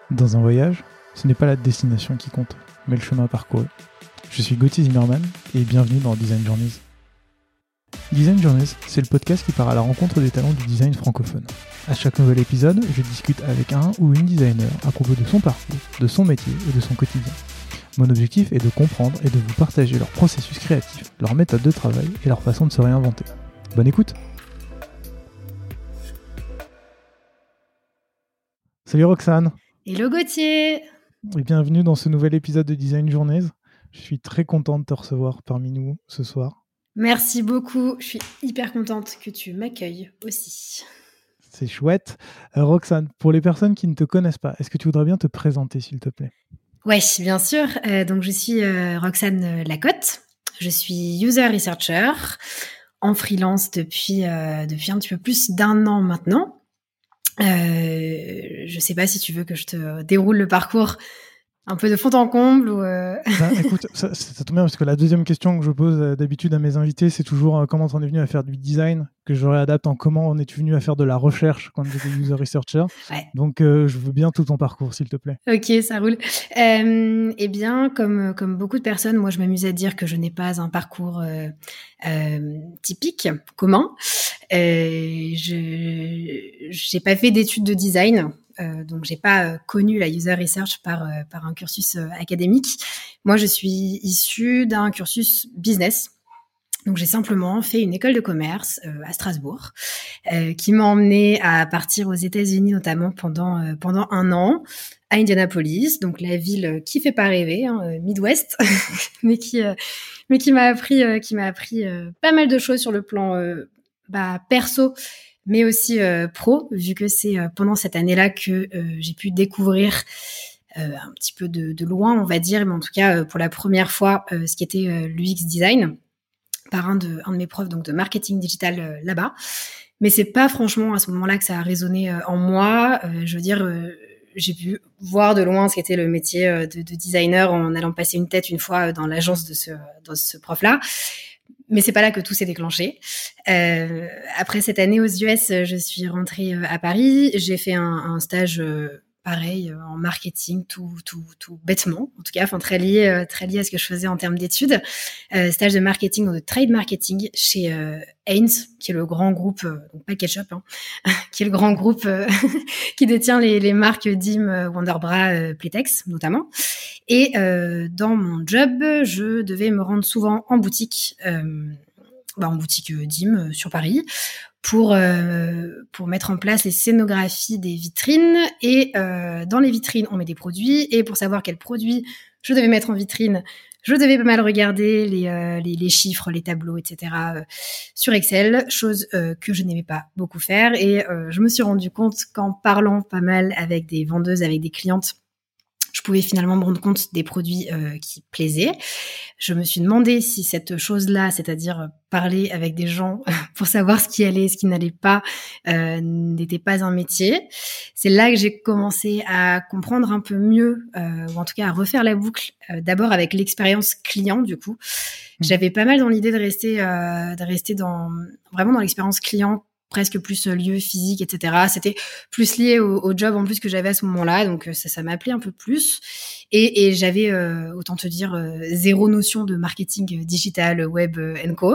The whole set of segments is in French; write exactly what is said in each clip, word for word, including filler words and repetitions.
Dans un voyage, ce n'est pas la destination qui compte, mais le chemin parcouru. Je suis Gauthier Zimmerman et bienvenue dans Design Journeys. Design Journeys, c'est le podcast qui part à la rencontre des talents du design francophone. À chaque nouvel épisode, je discute avec un ou une designer à propos de son parcours, de son métier et de son quotidien. Mon objectif est de comprendre et de vous partager leur processus créatif, leur méthode de travail et leur façon de se réinventer. Bonne écoute! Salut Roxane! Hello Gauthier! Et bienvenue dans ce nouvel épisode de Design Journeys. Je suis très contente de te recevoir parmi nous ce soir. Merci beaucoup, je suis hyper contente que tu m'accueilles aussi. C'est chouette. Euh, Roxane, pour les personnes qui ne te connaissent pas, est-ce que tu voudrais bien te présenter s'il te plaît? Oui, bien sûr. Euh, donc je suis euh, Roxane Lacotte. Je suis user researcher en freelance depuis, euh, depuis un petit peu plus d'un an maintenant. Euh, je ne sais pas si tu veux que je te déroule le parcours un peu de fond en comble ou euh... ben, écoute, ça, ça tombe bien parce que la deuxième question que je pose euh, d'habitude à mes invités, c'est toujours euh, comment on est venu à faire du design, que je réadapte en comment on est venu à faire de la recherche quand j'étais user researcher. Ouais. Donc, euh, je veux bien tout ton parcours, s'il te plaît. Ok, ça roule. Euh, eh bien, comme, comme beaucoup de personnes, moi, je m'amuse à dire que je n'ai pas un parcours euh, euh, typique, commun. Euh, je j'ai pas fait d'études de design. Euh, donc, j'ai pas euh, connu la user research par, euh, par un cursus euh, académique. Moi, je suis issue d'un cursus business. Donc, j'ai simplement fait une école de commerce euh, à Strasbourg euh, qui m'a emmenée à partir aux États-Unis, notamment pendant, euh, pendant un an, à Indianapolis, donc la ville qui fait pas rêver, hein, Midwest, mais qui, euh, mais qui m'a appris, euh, qui m'a appris euh, pas mal de choses sur le plan euh, bah, perso, mais aussi euh, pro, vu que c'est euh, pendant cette année-là que euh, j'ai pu découvrir euh, un petit peu de, de loin, on va dire, mais en tout cas euh, pour la première fois, euh, ce qui était euh, l'U X design par un de, un de mes profs donc de marketing digital euh, là-bas. Mais c'est pas franchement à ce moment-là que ça a résonné euh, en moi. Euh, je veux dire, euh, j'ai pu voir de loin ce qu'était le métier euh, de, de designer en allant passer une tête une fois dans l'agence de ce, de ce prof-là. Mais c'est pas là que tout s'est déclenché. Euh, après cette année aux U S, je suis rentrée à Paris. J'ai fait un, un stage euh, pareil en marketing, tout, tout, tout bêtement, en tout cas, enfin très lié, euh, très lié à ce que je faisais en termes d'études. Euh, stage de marketing, de trade marketing chez euh, Hanes, qui est le grand groupe, euh, donc pas Ketchup, hein, qui est le grand groupe euh, qui détient les, les marques D I M, Wonderbra, euh, Playtex notamment. Et euh, dans mon job, je devais me rendre souvent en boutique, euh, bah en boutique euh, D I M euh, sur Paris, pour euh, pour mettre en place les scénographies des vitrines. Et euh, dans les vitrines, on met des produits. Et pour savoir quels produits je devais mettre en vitrine, je devais pas mal regarder les euh, les, les chiffres, les tableaux, et cetera euh, sur Excel, chose euh, que je n'aimais pas beaucoup faire. Et euh, je me suis rendu compte qu'en parlant pas mal avec des vendeuses, avec des clientes, je pouvais finalement me rendre compte des produits euh, qui plaisaient. Je me suis demandé si cette chose-là, c'est-à-dire parler avec des gens pour savoir ce qui allait, ce qui n'allait pas, euh, n'était pas un métier. C'est là que j'ai commencé à comprendre un peu mieux, euh, ou en tout cas à refaire la boucle, euh, d'abord avec l'expérience client du coup. J'avais pas mal dans l'idée de rester, euh, de rester dans vraiment dans l'expérience client, presque plus lieu physique, et cetera. C'était plus lié au, au job en plus que j'avais à ce moment-là, donc ça, ça m'appelait un peu plus. Et, et j'avais, euh, autant te dire, euh, zéro notion de marketing digital, web euh, and co.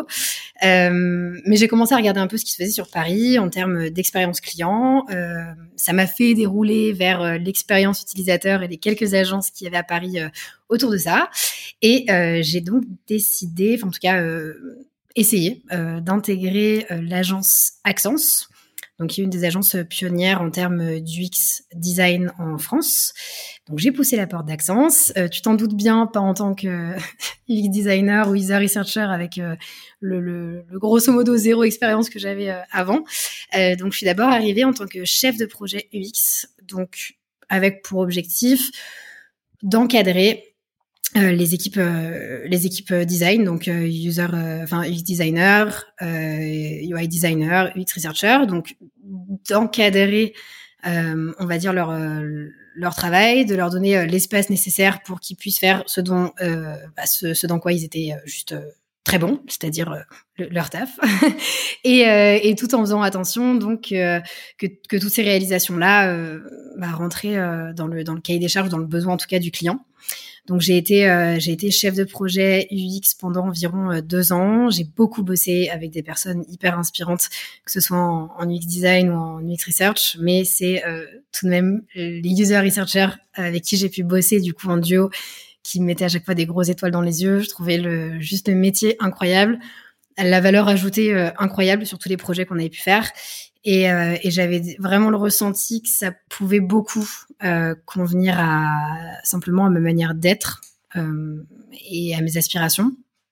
Euh, mais j'ai commencé à regarder un peu ce qui se faisait sur Paris en termes d'expérience client. Euh, ça m'a fait dérouler vers euh, l'expérience utilisateur et les quelques agences qu'il y avait à Paris euh, autour de ça. Et euh, j'ai donc décidé, enfin en tout cas... Euh, essayer euh, d'intégrer euh, l'agence Accence, donc qui est une des agences pionnières en termes d'U X design en France. Donc j'ai poussé la porte d'Accence. Euh, tu t'en doutes bien, pas en tant que U X designer ou user researcher avec euh, le, le, le grosso modo zéro expérience que j'avais euh, avant. Euh, donc je suis d'abord arrivée en tant que chef de projet U X, donc avec pour objectif d'encadrer Euh, les équipes, euh, les équipes design, donc euh, user, euh, enfin U X designer, euh, U I designer, U X researcher, donc d'encadrer, euh, on va dire leur euh, leur travail, de leur donner euh, l'espace nécessaire pour qu'ils puissent faire ce dont, euh, bah, ce, ce dans quoi ils étaient euh, juste euh, très bons, c'est-à-dire euh, le, leur taf, et, euh, et tout en faisant attention donc euh, que, que toutes ces réalisations-là euh, bah, rentraient euh, dans le dans le cahier des charges, dans le besoin en tout cas du client. Donc j'ai été euh, j'ai été chef de projet U X pendant environ euh, deux ans. J'ai beaucoup bossé avec des personnes hyper inspirantes, que ce soit en, en U X design ou en U X research. Mais c'est euh, tout de même les user researchers avec qui j'ai pu bosser du coup en duo, qui me mettaient à chaque fois des grosses étoiles dans les yeux. Je trouvais le juste le métier incroyable, la valeur ajoutée euh, incroyable sur tous les projets qu'on avait pu faire. Et, euh, et j'avais vraiment le ressenti que ça pouvait beaucoup euh, convenir à simplement à ma manière d'être euh, et à mes aspirations.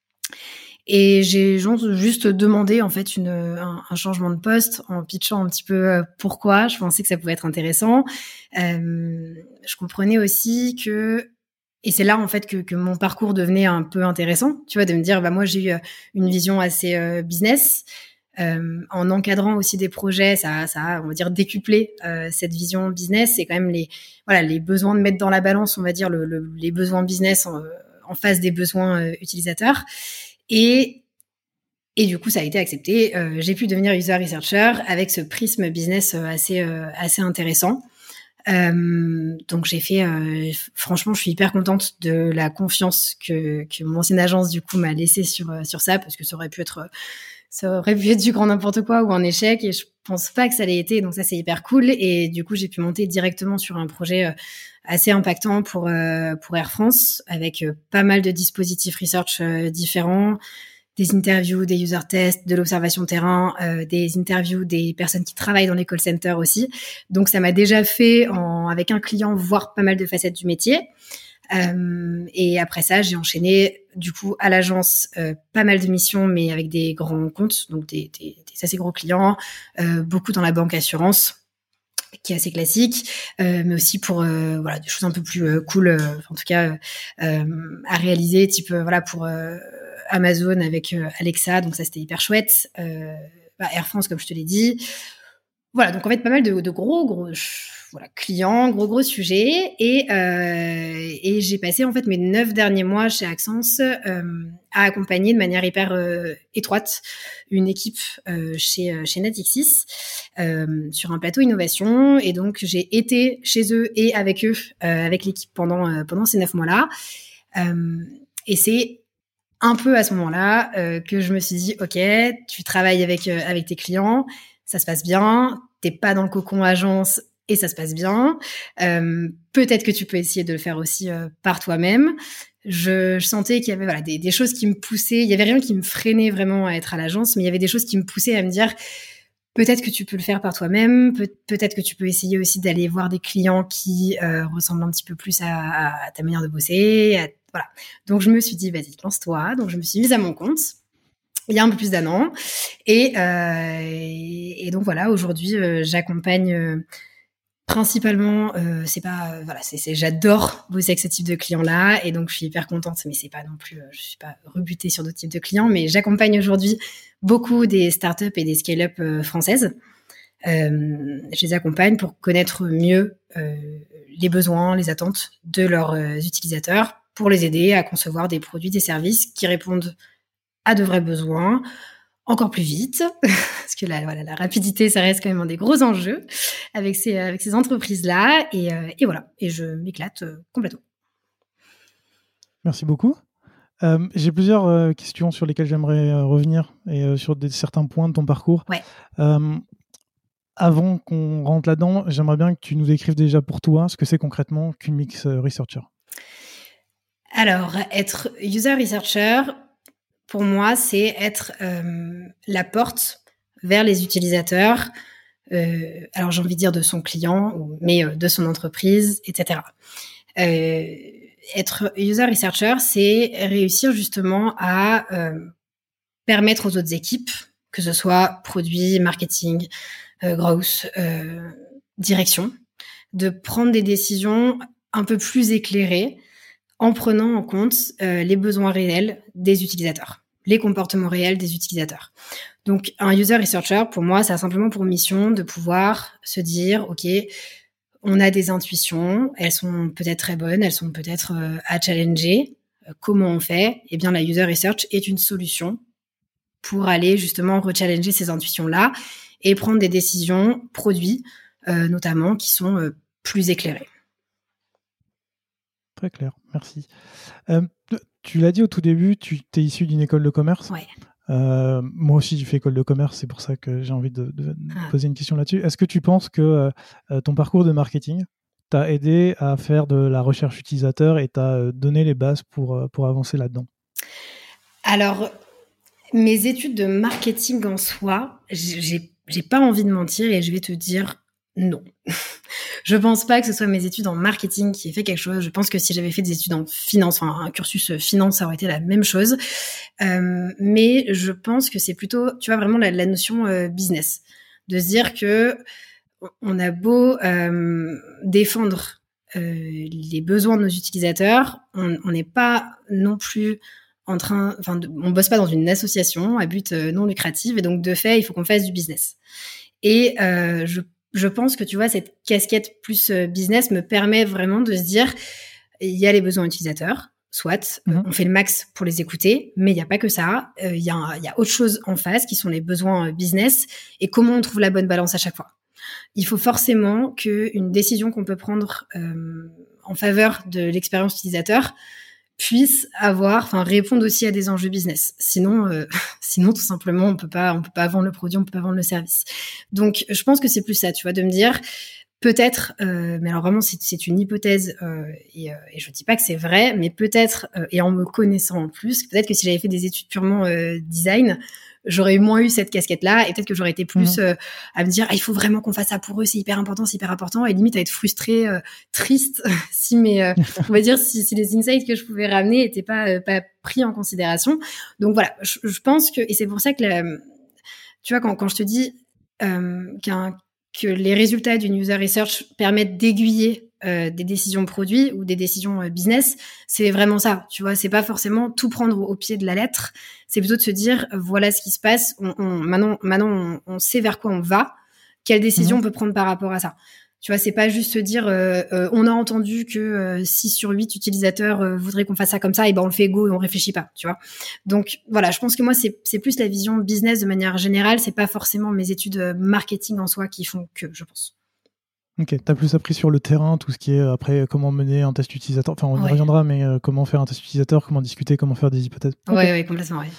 Et j'ai juste demandé en fait une, un, un changement de poste en pitchant un petit peu euh, pourquoi. Je pensais que ça pouvait être intéressant. Euh, je comprenais aussi que et c'est là en fait que, que mon parcours devenait un peu intéressant. Tu vois, de me dire bah moi j'ai eu une vision assez euh, business. Euh, en encadrant aussi des projets, ça, ça a, on va dire, décuplé euh, cette vision business. C'est quand même les, voilà, les besoins de mettre dans la balance, on va dire, le, le, les besoins business en, en face des besoins euh, utilisateurs. Et, et du coup, ça a été accepté. Euh, j'ai pu devenir user researcher avec ce prisme business euh, assez, euh, assez intéressant. Euh, donc j'ai fait, euh, franchement, je suis hyper contente de la confiance que, que mon ancienne agence du coup m'a laissée sur sur ça, parce que ça aurait pu être ça aurait pu être du grand n'importe quoi ou un échec, et je pense pas que ça l'ait été. Donc ça, c'est hyper cool. Et du coup, j'ai pu monter directement sur un projet euh, assez impactant pour euh, pour Air France, avec euh, pas mal de dispositifs research euh, différents, des interviews, des user tests, de l'observation terrain, euh, des interviews des personnes qui travaillent dans les call centers aussi. Donc ça m'a déjà fait, en, avec un client, voir pas mal de facettes du métier. Euh, et après ça, j'ai enchaîné du coup à l'agence euh, pas mal de missions, mais avec des grands comptes, donc des, des, des assez gros clients, euh, beaucoup dans la banque assurance, qui est assez classique, euh, mais aussi pour euh, voilà des choses un peu plus euh, cool, euh, en tout cas euh, à réaliser, type euh, voilà pour euh, Amazon avec euh, Alexa, donc ça c'était hyper chouette. Euh, bah, Air France, comme je te l'ai dit. Voilà, donc en fait pas mal de, de gros gros voilà clients, gros gros sujets, et euh, et j'ai passé en fait mes neuf derniers mois chez Axence euh, à accompagner de manière hyper euh, étroite une équipe euh, chez chez Natixis euh, sur un plateau innovation, et donc j'ai été chez eux et avec eux euh, avec l'équipe pendant euh, pendant ces neuf mois là, euh, et c'est un peu à ce moment-là euh, que je me suis dit ok, tu travailles avec euh, avec tes clients, ça se passe bien, t'es pas dans le cocon agence et ça se passe bien. Euh, peut-être que tu peux essayer de le faire aussi euh, par toi-même. Je, je sentais qu'il y avait voilà des, des choses qui me poussaient. Il y avait rien qui me freinait vraiment à être à l'agence, mais il y avait des choses qui me poussaient à me dire peut-être que tu peux le faire par toi-même. Peut, peut-être que tu peux essayer aussi d'aller voir des clients qui euh, ressemblent un petit peu plus à, à ta manière de bosser. À, voilà. Donc je me suis dit vas-y, lance-toi. Donc je me suis mise à mon compte il y a un peu plus d'un an, et, euh, et, et donc voilà, aujourd'hui euh, j'accompagne euh, principalement, euh, c'est pas, euh, voilà, c'est, c'est, j'adore bosser avec ce type de clients-là, et donc je suis hyper contente, mais c'est pas non plus, euh, je suis pas rebutée sur d'autres types de clients, mais j'accompagne aujourd'hui beaucoup des startups et des scale-up euh, françaises. Euh, je les accompagne pour connaître mieux euh, les besoins, les attentes de leurs euh, utilisateurs, pour les aider à concevoir des produits, des services qui répondent à de vrais besoins, encore plus vite, parce que la, voilà, la rapidité, ça reste quand même un des gros enjeux avec ces, avec ces entreprises-là, et, euh, et voilà, et je m'éclate euh, complètement. Merci beaucoup. Euh, j'ai plusieurs euh, questions sur lesquelles j'aimerais euh, revenir, et euh, sur des, certains points de ton parcours. Ouais. Euh, avant qu'on rentre là-dedans, j'aimerais bien que tu nous décrives déjà pour toi ce que c'est concrètement qu'une U X researcher. Alors, être user researcher, pour moi, c'est être euh, la porte vers les utilisateurs, euh, alors j'ai envie de dire de son client, mais euh, de son entreprise, et cetera. Euh, être user researcher, c'est réussir justement à euh, permettre aux autres équipes, que ce soit produit, marketing, euh, growth, euh, direction, de prendre des décisions un peu plus éclairées en prenant en compte euh, les besoins réels des utilisateurs, les comportements réels des utilisateurs. Donc, un user researcher, pour moi, ça a simplement pour mission de pouvoir se dire, OK, on a des intuitions, elles sont peut-être très bonnes, elles sont peut-être euh, à challenger, euh, comment on fait? Eh bien, la user research est une solution pour aller justement rechallenger ces intuitions-là et prendre des décisions produits, euh, notamment, qui sont euh, plus éclairées. Très clair, merci. Euh, tu l'as dit au tout début, tu es issu d'une école de commerce. Ouais. Euh, moi aussi, j'ai fait école de commerce, c'est pour ça que j'ai envie de, de Ah. poser une question là-dessus. Est-ce que tu penses que euh, ton parcours de marketing t'a aidé à faire de la recherche utilisateur et t'a donné les bases pour, pour avancer là-dedans? Alors, mes études de marketing en soi, j'ai, j'ai pas envie de mentir et je vais te dire non. Je pense pas que ce soit mes études en marketing qui aient fait quelque chose. Je pense que si j'avais fait des études en finance, enfin un cursus finance, ça aurait été la même chose. Euh, mais je pense que c'est plutôt, tu vois, vraiment la, la notion euh, business. De se dire que on a beau euh, défendre euh, les besoins de nos utilisateurs, on n'est pas non plus en train, enfin, de, on bosse pas dans une association à but euh, non lucratif, et donc de fait, il faut qu'on fasse du business. Et euh, je Je pense que, tu vois, cette casquette plus business me permet vraiment de se dire, il y a les besoins utilisateurs, soit, mmh. euh, on fait le max pour les écouter, mais il n'y a pas que ça. Il euh, y, y a autre chose en face qui sont les besoins business et comment on trouve la bonne balance à chaque fois. Il faut forcément qu'une décision qu'on peut prendre euh, en faveur de l'expérience utilisateur puisse avoir, enfin, répondre aussi à des enjeux business. Sinon, euh, sinon, tout simplement, on peut pas, on peut pas vendre le produit, on peut pas vendre le service. Donc, je pense que c'est plus ça, tu vois, de me dire, peut-être, euh, mais alors vraiment, c'est, c'est une hypothèse, euh, et, euh, et je dis pas que c'est vrai, mais peut-être, euh, et en me connaissant en plus, peut-être que si j'avais fait des études purement euh, design, j'aurais moins eu cette casquette-là, et peut-être que j'aurais été plus mmh. euh, à me dire, ah, il faut vraiment qu'on fasse ça pour eux, c'est hyper important, c'est hyper important, et limite à être frustrée, euh, triste, si mes, euh, on va dire, si, si les insights que je pouvais ramener étaient pas, euh, pas pris en considération. Donc voilà, je, je pense que, et c'est pour ça que, la, tu vois, quand, quand je te dis euh, qu'un, que les résultats d'une user research permettent d'aiguiller euh, des décisions produits ou des décisions euh, business, c'est vraiment ça, tu vois, c'est pas forcément tout prendre au, au pied de la lettre, c'est plutôt de se dire, euh, voilà ce qui se passe, on, on, maintenant, maintenant on, on sait vers quoi on va, quelle décision mmh. on peut prendre par rapport à ça. Tu vois, c'est pas juste se dire, euh, euh, on a entendu que euh, six sur huit utilisateurs euh, voudraient qu'on fasse ça comme ça, et ben on le fait go et on réfléchit pas, tu vois. Donc voilà, je pense que moi c'est c'est plus la vision business de manière générale, c'est pas forcément mes études marketing en soi qui font que, je pense. Ok, t'as plus appris sur le terrain, tout ce qui est après comment mener un test utilisateur, enfin on ouais. y reviendra, mais euh, comment faire un test utilisateur, comment discuter, comment faire des hypothèses. Okay. Ouais, ouais, complètement, ouais.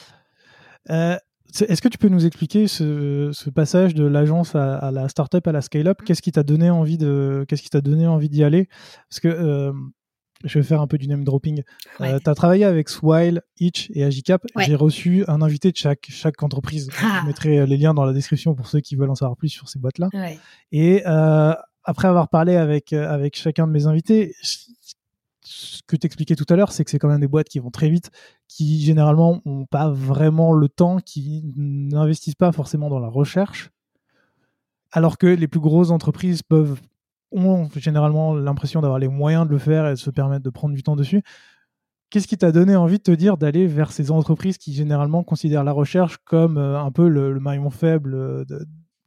Euh, Est-ce que tu peux nous expliquer ce, ce passage de l'agence à, à la startup à la scale-up? Qu'est-ce qui t'a donné envie de, qu'est-ce qui t'a donné envie d'y aller? Parce que euh, je vais faire un peu du name dropping. Ouais. Euh, tu as travaillé avec Swile, Itch et Agicap. Ouais. J'ai reçu un invité de chaque, chaque entreprise. Ah. Je mettrai les liens dans la description pour ceux qui veulent en savoir plus sur ces boîtes-là. Ouais. Et euh, après avoir parlé avec, avec chacun de mes invités, ce que t'expliquais tout à l'heure, c'est que c'est quand même des boîtes qui vont très vite, qui généralement n'ont pas vraiment le temps, qui n'investissent pas forcément dans la recherche, alors que les plus grosses entreprises peuvent, ont généralement l'impression d'avoir les moyens de le faire et de se permettre de prendre du temps dessus. Qu'est-ce qui t'a donné envie de te dire d'aller vers ces entreprises qui généralement considèrent la recherche comme euh, un peu le, le maillon faible de, de,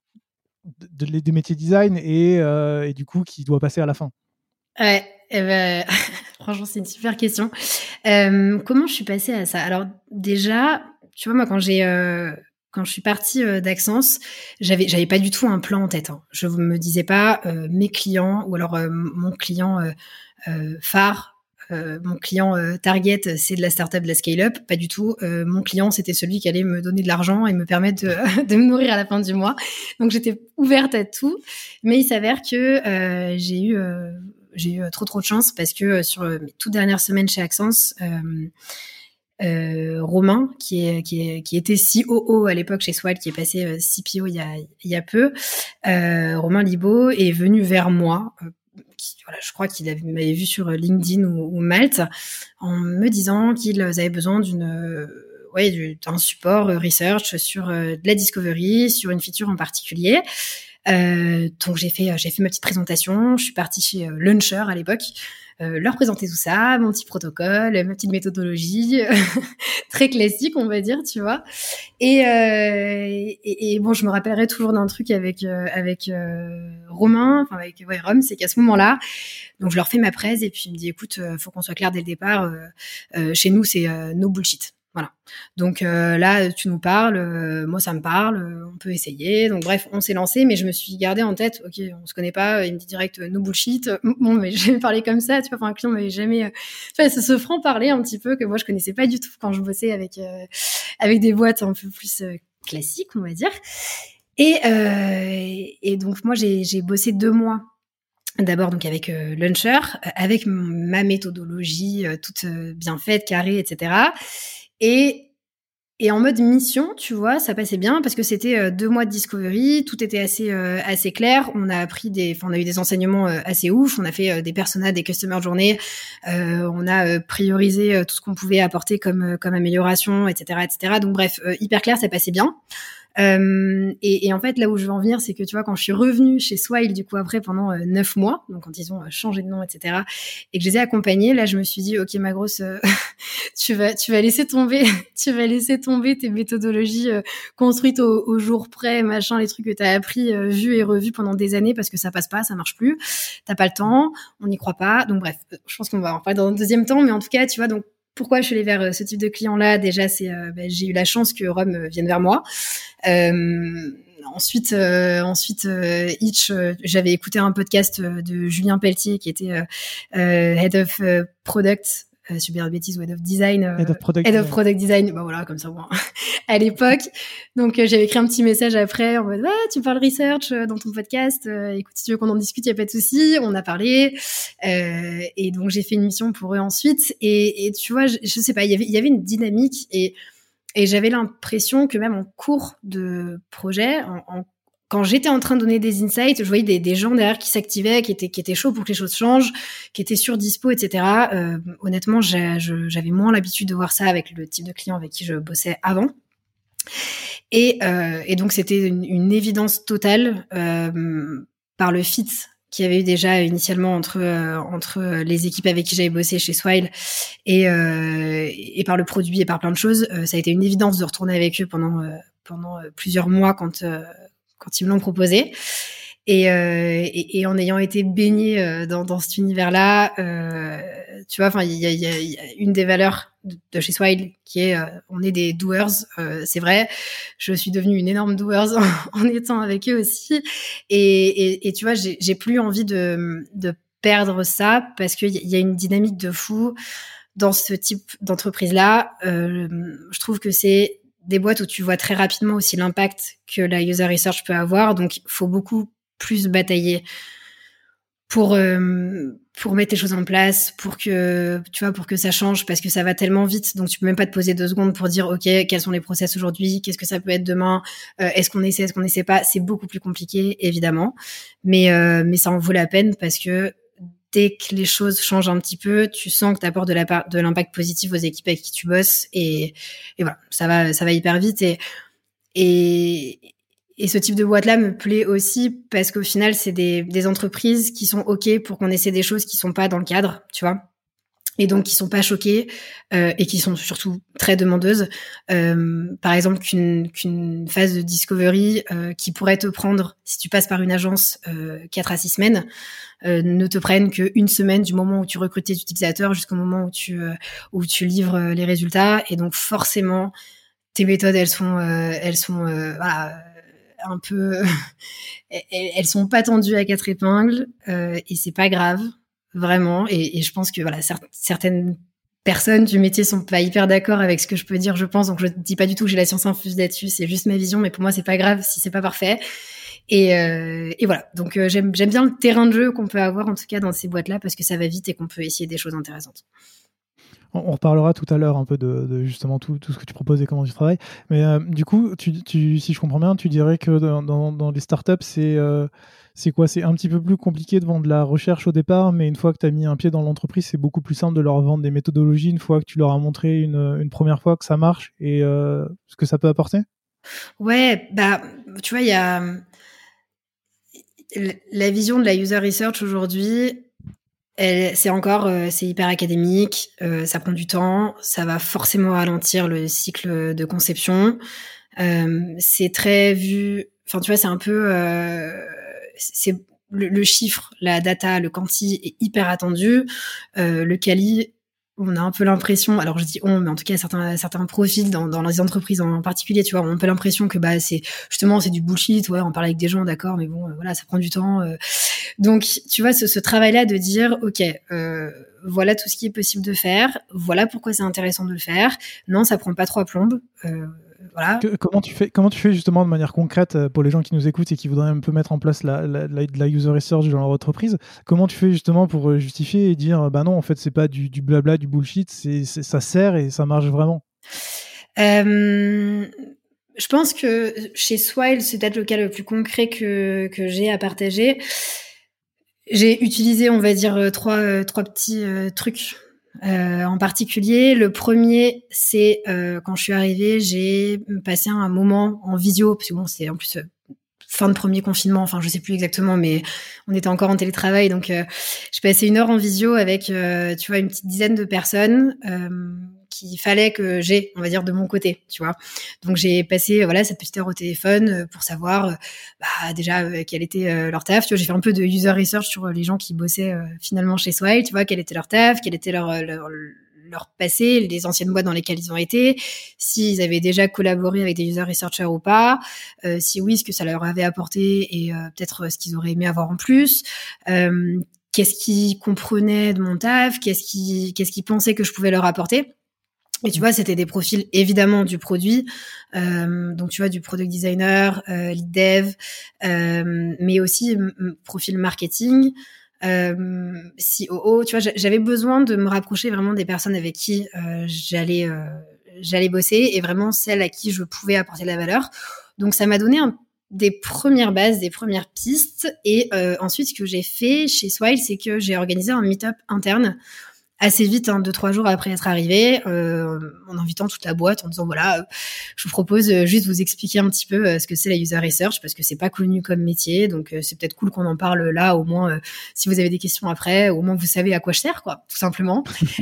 de, des métiers design et, euh, et du coup qui doit passer à la fin? Ouais, eh ben, franchement, c'est une super question. Euh, comment je suis passée à ça? Alors déjà, tu vois, moi, quand j'ai, euh, quand je suis partie euh, d'Axence, j'avais, j'avais pas du tout un plan en tête. Hein. Je me disais pas euh, mes clients ou alors euh, mon client euh, euh, phare. Euh, mon client euh, target, c'est de la startup, de la scale-up. Pas du tout. Euh, mon client, c'était celui qui allait me donner de l'argent et me permettre de, de me nourrir à la fin du mois. Donc, j'étais ouverte à tout. Mais il s'avère que euh, j'ai eu... Euh, j'ai eu trop trop de chance parce que euh, sur mes toutes dernières semaines chez Axience, euh, euh, Romain, qui, est, qui, est, qui était C O O à l'époque chez Swile, qui est passé euh, C P O il y a, il y a peu, euh, Romain Libaud est venu vers moi. Euh, qui, voilà, je crois qu'il avait, m'avait vu sur LinkedIn ou, ou Malte en me disant qu'ils avaient besoin d'une... Euh, ouais, d'un support euh, research sur euh, de la discovery, sur une feature en particulier. Euh, donc j'ai fait j'ai fait ma petite présentation, je suis partie chez euh, Launcher à l'époque, euh, leur présenter tout ça, mon petit protocole, ma petite méthodologie, très classique on va dire, tu vois. Et, euh, et, et bon, je me rappellerai toujours d'un truc avec euh, avec euh, Romain, enfin avec ouais, Rome, c'est qu'à ce moment-là, Donc je leur fais ma presse et puis il me dit écoute, euh, faut qu'on soit clair dès le départ. Euh, euh, chez nous, c'est euh, no bullshit. Voilà. Donc euh, là, tu nous parles, euh, moi ça me parle, euh, on peut essayer. Donc bref, on s'est lancé, mais je me suis gardé en tête, ok, on se connaît pas, il me dit direct euh, no bullshit. Bon, mais j'ai jamais parlé comme ça, tu vois, enfin un client m'avait jamais, euh... enfin c'est ce franc parler un petit peu que moi je connaissais pas du tout quand je bossais avec euh, avec des boîtes un peu plus euh, classiques, on va dire. Et euh, et donc moi j'ai j'ai bossé deux mois. D'abord donc avec euh, Launcher, euh, avec m- ma méthodologie euh, toute euh, bien faite, carrée, et cetera. Et, et en mode mission, tu vois, ça passait bien parce que c'était euh, deux mois de discovery, tout était assez euh, assez clair. On a appris des, enfin, on a eu des enseignements euh, assez ouf. On a fait euh, des personas, des customer journées. Euh, on a euh, priorisé euh, tout ce qu'on pouvait apporter comme euh, comme amélioration, et cetera, et cetera. Donc bref, euh, hyper clair, ça passait bien. Euh, et, et en fait, là où je veux en venir, c'est que tu vois, quand je suis revenue chez Swile, du coup, après, pendant euh, neuf mois, donc quand ils ont euh, changé de nom, et cetera, et que je les ai accompagnés, là, je me suis dit, ok, ma grosse, euh, tu vas, tu vas laisser tomber, tu vas laisser tomber tes méthodologies euh, construites au, au jour près, machin, les trucs que t'as appris, euh, vus et revus pendant des années, parce que ça passe pas, ça marche plus, t'as pas le temps, on n'y croit pas. Donc bref, je pense qu'on va en parler dans un deuxième temps, mais en tout cas, tu vois, donc pourquoi je suis allée vers ce type de client-là? Déjà, c'est euh, bah, j'ai eu la chance que Rome vienne vers moi. Euh, ensuite, euh, ensuite, euh, Itch, euh, j'avais écouté un podcast de Julien Pelletier qui était euh, euh, Head of euh, Product, euh, super bêtise, ou Head of Design, euh, Head of Product Head Design. of Product Design, bah voilà, comme ça, bon, à l'époque. Donc euh, j'avais écrit un petit message après en mode ouais, tu parles research euh, dans ton podcast, euh, écoute, si tu veux qu'on en discute, y a pas de souci. On a parlé euh, et donc j'ai fait une mission pour eux ensuite. Et, et tu vois, je, je sais pas, il y avait, il y avait une dynamique et Et j'avais l'impression que même en cours de projet, en, en, quand j'étais en train de donner des insights, je voyais des, des gens derrière qui s'activaient, qui étaient, qui étaient chauds pour que les choses changent, qui étaient sur dispo, et cetera. Euh, honnêtement, j'ai, je, j'avais moins l'habitude de voir ça avec le type de client avec qui je bossais avant. Et, euh, et donc, c'était une, une évidence totale euh, par le fit qu'il y avait eu déjà initialement entre euh, entre les équipes avec qui j'avais bossé chez Swile et euh, et par le produit et par plein de choses. Euh, ça a été une évidence de retourner avec eux pendant euh, pendant plusieurs mois quand euh, quand ils me l'ont proposé. Et, euh, et, et en ayant été baignée euh, dans, dans cet univers-là, euh, tu vois, enfin, il y a, y, a, y a une des valeurs de, de chez Swile qui est, euh, on est des doers, euh, c'est vrai. Je suis devenue une énorme doers en, en étant avec eux aussi. Et, et, et tu vois, j'ai, j'ai plus envie de, de perdre ça parce qu'il y, y a une dynamique de fou dans ce type d'entreprise-là. Euh, je trouve que c'est des boîtes où tu vois très rapidement aussi l'impact que la user research peut avoir. Donc, il faut beaucoup plus batailler pour euh, pour mettre les choses en place, pour que tu vois, pour que ça change, parce que ça va tellement vite, donc tu peux même pas te poser deux secondes pour dire ok, quels sont les process aujourd'hui, qu'est-ce que ça peut être demain, euh, est-ce qu'on essaie, est-ce qu'on essaie pas, c'est beaucoup plus compliqué évidemment, mais euh, mais ça en vaut la peine parce que dès que les choses changent un petit peu, tu sens que tu apportes de la part, de l'impact positif aux équipes avec qui tu bosses et et voilà, ça va ça va hyper vite et et Et ce type de boîte-là me plaît aussi parce qu'au final, c'est des, des entreprises qui sont OK pour qu'on essaie des choses qui sont pas dans le cadre, tu vois. Et donc, qui sont pas choquées euh, et qui sont surtout très demandeuses. Euh, par exemple, qu'une, qu'une phase de discovery euh, qui pourrait te prendre, si tu passes par une agence, euh, quatre à six semaines, euh, ne te prenne qu'une semaine du moment où tu recrutes tes utilisateurs jusqu'au moment où tu, euh, où tu livres les résultats. Et donc, forcément, tes méthodes, elles sont, euh, elles sont euh, voilà, un peu, elles sont pas tendues à quatre épingles euh, et c'est pas grave, vraiment. Et, et je pense que voilà, cer- certaines personnes du métier sont pas hyper d'accord avec ce que je peux dire, je pense. Donc je dis pas du tout que j'ai la science infuse là-dessus, c'est juste ma vision, mais pour moi c'est pas grave si c'est pas parfait. Et, euh, et voilà. Donc euh, j'aime, j'aime bien le terrain de jeu qu'on peut avoir en tout cas dans ces boîtes-là parce que ça va vite et qu'on peut essayer des choses intéressantes. On reparlera tout à l'heure un peu de, de justement tout, tout ce que tu proposes et comment tu travailles. Mais euh, du coup, tu, tu, si je comprends bien, tu dirais que dans, dans, dans les startups, c'est, euh, c'est quoi? C'est un petit peu plus compliqué de vendre de la recherche au départ, mais une fois que tu as mis un pied dans l'entreprise, c'est beaucoup plus simple de leur vendre des méthodologies une fois que tu leur as montré une, une première fois que ça marche et euh, ce que ça peut apporter? Ouais, bah, tu vois, il y a la vision de la user research aujourd'hui. Elle, c'est encore, euh, c'est hyper académique, euh, ça prend du temps, ça va forcément ralentir le cycle de conception. Euh, c'est très vu, enfin tu vois, c'est un peu, euh, c'est le, le chiffre, la data, le quanti est hyper attendu. Euh, le quali, on a un peu l'impression, alors je dis on, mais en tout cas certains certains profils dans dans les entreprises en particulier, tu vois, on a un peu l'impression que bah c'est justement c'est du bullshit, ouais, on parle avec des gens, d'accord, mais bon, euh, voilà, ça prend du temps. Euh. Donc tu vois ce, ce travail-là de dire, ok, euh, voilà tout ce qui est possible de faire, voilà pourquoi c'est intéressant de le faire. Non, ça prend pas trois plombes. Euh, Voilà. Que, comment, tu fais, comment tu fais justement de manière concrète pour les gens qui nous écoutent et qui voudraient un peu mettre en place la, la, la, la user research dans leur entreprise? Comment tu fais justement pour justifier et dire bah non, en fait, c'est pas du, du blabla, du bullshit, c'est, c'est, ça sert et ça marche vraiment? euh, Je pense que chez Swile, c'est peut-être le cas le plus concret que, que j'ai à partager. J'ai utilisé, on va dire, trois, trois petits euh, trucs. Euh, en particulier, le premier, c'est euh, quand je suis arrivée, j'ai passé un moment en visio, parce que bon, c'est en plus euh, fin de premier confinement, enfin je sais plus exactement, mais on était encore en télétravail, donc euh, j'ai passé une heure en visio avec, euh, tu vois, une petite dizaine de personnes euh, qu'il fallait que j'ai, on va dire, de mon côté, tu vois. Donc j'ai passé voilà cette petite heure au téléphone pour savoir, euh, bah déjà euh, quel était euh, leur taf. Tu vois, j'ai fait un peu de user research sur les gens qui bossaient euh, finalement chez Swile, tu vois, quel était leur taf, quel était leur, leur leur passé, les anciennes boîtes dans lesquelles ils ont été, s'ils avaient déjà collaboré avec des user researchers ou pas, euh, si oui, ce que ça leur avait apporté et euh, peut-être ce qu'ils auraient aimé avoir en plus, euh, qu'est-ce qu'ils comprenaient de mon taf, qu'est-ce qu'ils, qu'est-ce qu'ils pensaient que je pouvais leur apporter. Et tu vois, c'était des profils évidemment du produit, euh, donc tu vois du product designer, euh, lead dev, euh, mais aussi m- profil marketing. Euh, C O O, tu vois, j'avais besoin de me rapprocher vraiment des personnes avec qui euh, j'allais euh, j'allais bosser et vraiment celles à qui je pouvais apporter de la valeur. Donc ça m'a donné un, des premières bases, des premières pistes. Et euh, ensuite, ce que j'ai fait chez Swile, c'est que j'ai organisé un meet-up interne assez vite, hein, deux trois jours après être arrivé, euh, en invitant toute la boîte, en disant voilà, euh, je vous propose euh, juste de vous expliquer un petit peu euh, ce que c'est la user research, parce que c'est pas connu comme métier, donc euh, c'est peut-être cool qu'on en parle là, au moins euh, si vous avez des questions après, au moins vous savez à quoi je sers, quoi, tout simplement.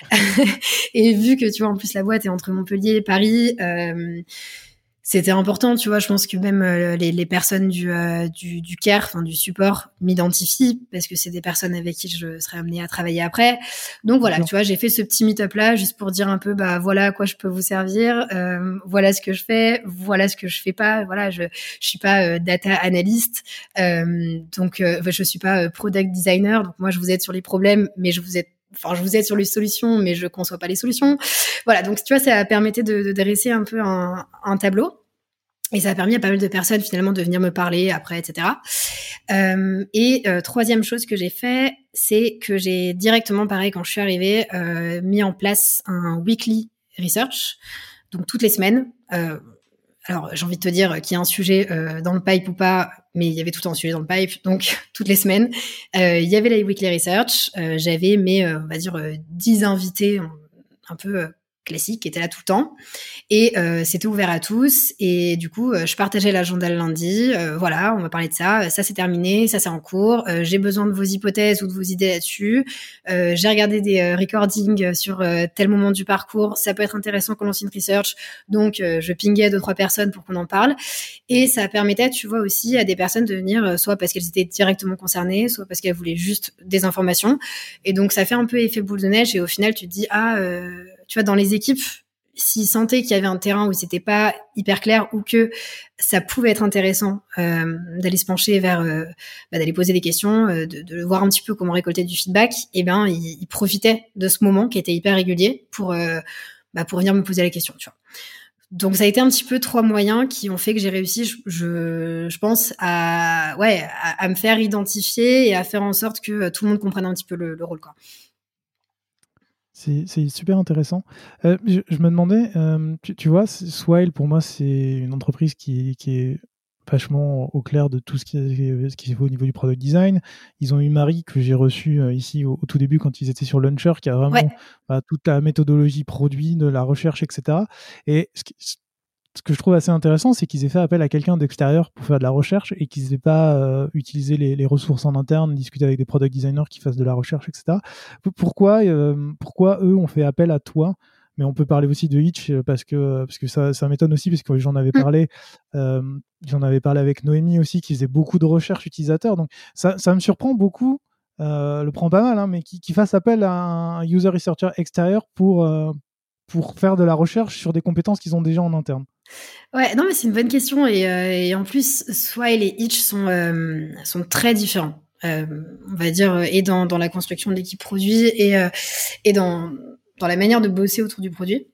Et vu que tu vois en plus la boîte est entre Montpellier et Paris, euh, c'était important, tu vois. Je pense que même euh, les, les personnes du, euh, du, du care, enfin du support, m'identifient parce que c'est des personnes avec qui je serais amenée à travailler après. Donc voilà, tu vois, j'ai fait ce petit meet-up là juste pour dire un peu, bah voilà à quoi je peux vous servir, euh, voilà ce que je fais, voilà ce que je fais pas. Voilà, je je suis pas euh, data analyst, euh, donc euh, je suis pas euh, product designer. Donc moi je vous aide sur les problèmes, mais je vous aide Enfin, je vous aide sur les solutions, mais je conçois pas les solutions. Voilà, donc tu vois, ça permettait de, de dresser un peu un, un tableau. Et ça a permis à pas mal de personnes finalement de venir me parler après, et cetera. Euh, et euh, troisième chose que j'ai fait, c'est que j'ai directement, pareil, quand je suis arrivée, euh, mis en place un weekly research, donc toutes les semaines. Euh, alors, j'ai envie de te dire qu'il y a un sujet euh, dans le pipe ou pas, mais il y avait tout un sujet dans le pipe, donc toutes les semaines, euh, il y avait la weekly research. Euh, j'avais mes, euh, on va dire, euh, dix invités un peu euh, classiques qui étaient là tout le temps. Et euh, c'était ouvert à tous. Et du coup, euh, je partageais l'agenda le lundi. Euh, voilà, on va parler de ça. Ça, c'est terminé. Ça, c'est en cours. Euh, j'ai besoin de vos hypothèses ou de vos idées là-dessus. Euh, j'ai regardé des euh, recordings sur euh, tel moment du parcours. Ça peut être intéressant qu'on lance une research. Donc, euh, je pingais deux, trois personnes pour qu'on en parle. Et ça permettait, tu vois, aussi à des personnes de venir, euh, soit parce qu'elles étaient directement concernées, soit parce qu'elles voulaient juste des informations. Et donc, ça fait un peu effet boule de neige. Et au final, tu te dis, ah, euh, tu vois, dans les équipes, s'ils sentaient qu'il y avait un terrain où c'était pas hyper clair ou que ça pouvait être intéressant euh, d'aller se pencher vers, euh, bah, d'aller poser des questions, euh, de, de voir un petit peu comment récolter du feedback, et ben ils, ils profitaient de ce moment qui était hyper régulier pour euh, bah, pour venir me poser la question, tu vois. Donc ça a été un petit peu trois moyens qui ont fait que j'ai réussi, je, je, je pense, à ouais à, à me faire identifier et à faire en sorte que tout le monde comprenne un petit peu le, le rôle, quoi. C'est, c'est super intéressant. Euh, je, je me demandais, euh, tu, tu vois, Swile, pour moi, c'est une entreprise qui, qui est vachement au clair de tout ce qui, ce qui se fait au niveau du product design. Ils ont eu Marie, que j'ai reçue euh, ici au, au tout début quand ils étaient sur Launcher, qui a vraiment Ouais. bah, toute la méthodologie produit, de la recherche, et cetera. Et ce qui, ce que je trouve assez intéressant, c'est qu'ils aient fait appel à quelqu'un d'extérieur pour faire de la recherche et qu'ils n'aient pas euh, utilisé les, les ressources en interne, discuter avec des product designers qui fassent de la recherche, et cetera. Pourquoi, euh, pourquoi eux ont fait appel à toi mais on peut parler aussi de Hitch parce que, parce que ça, ça m'étonne aussi, parce que j'en avais parlé, euh, j'en avais parlé avec Noémie aussi, qui faisait beaucoup de recherches utilisateurs. Donc, ça, ça me surprend beaucoup, euh, le prend pas mal, hein, mais qui, qui fasse appel à un user researcher extérieur pour, euh, pour faire de la recherche sur des compétences qu'ils ont déjà en interne. Ouais, non, mais c'est une bonne question. Et, euh, et en plus, Swile et Hitch sont, euh, sont très différents. Euh, on va dire, et dans, dans la construction de l'équipe produit et, euh, et dans, dans la manière de bosser autour du produit.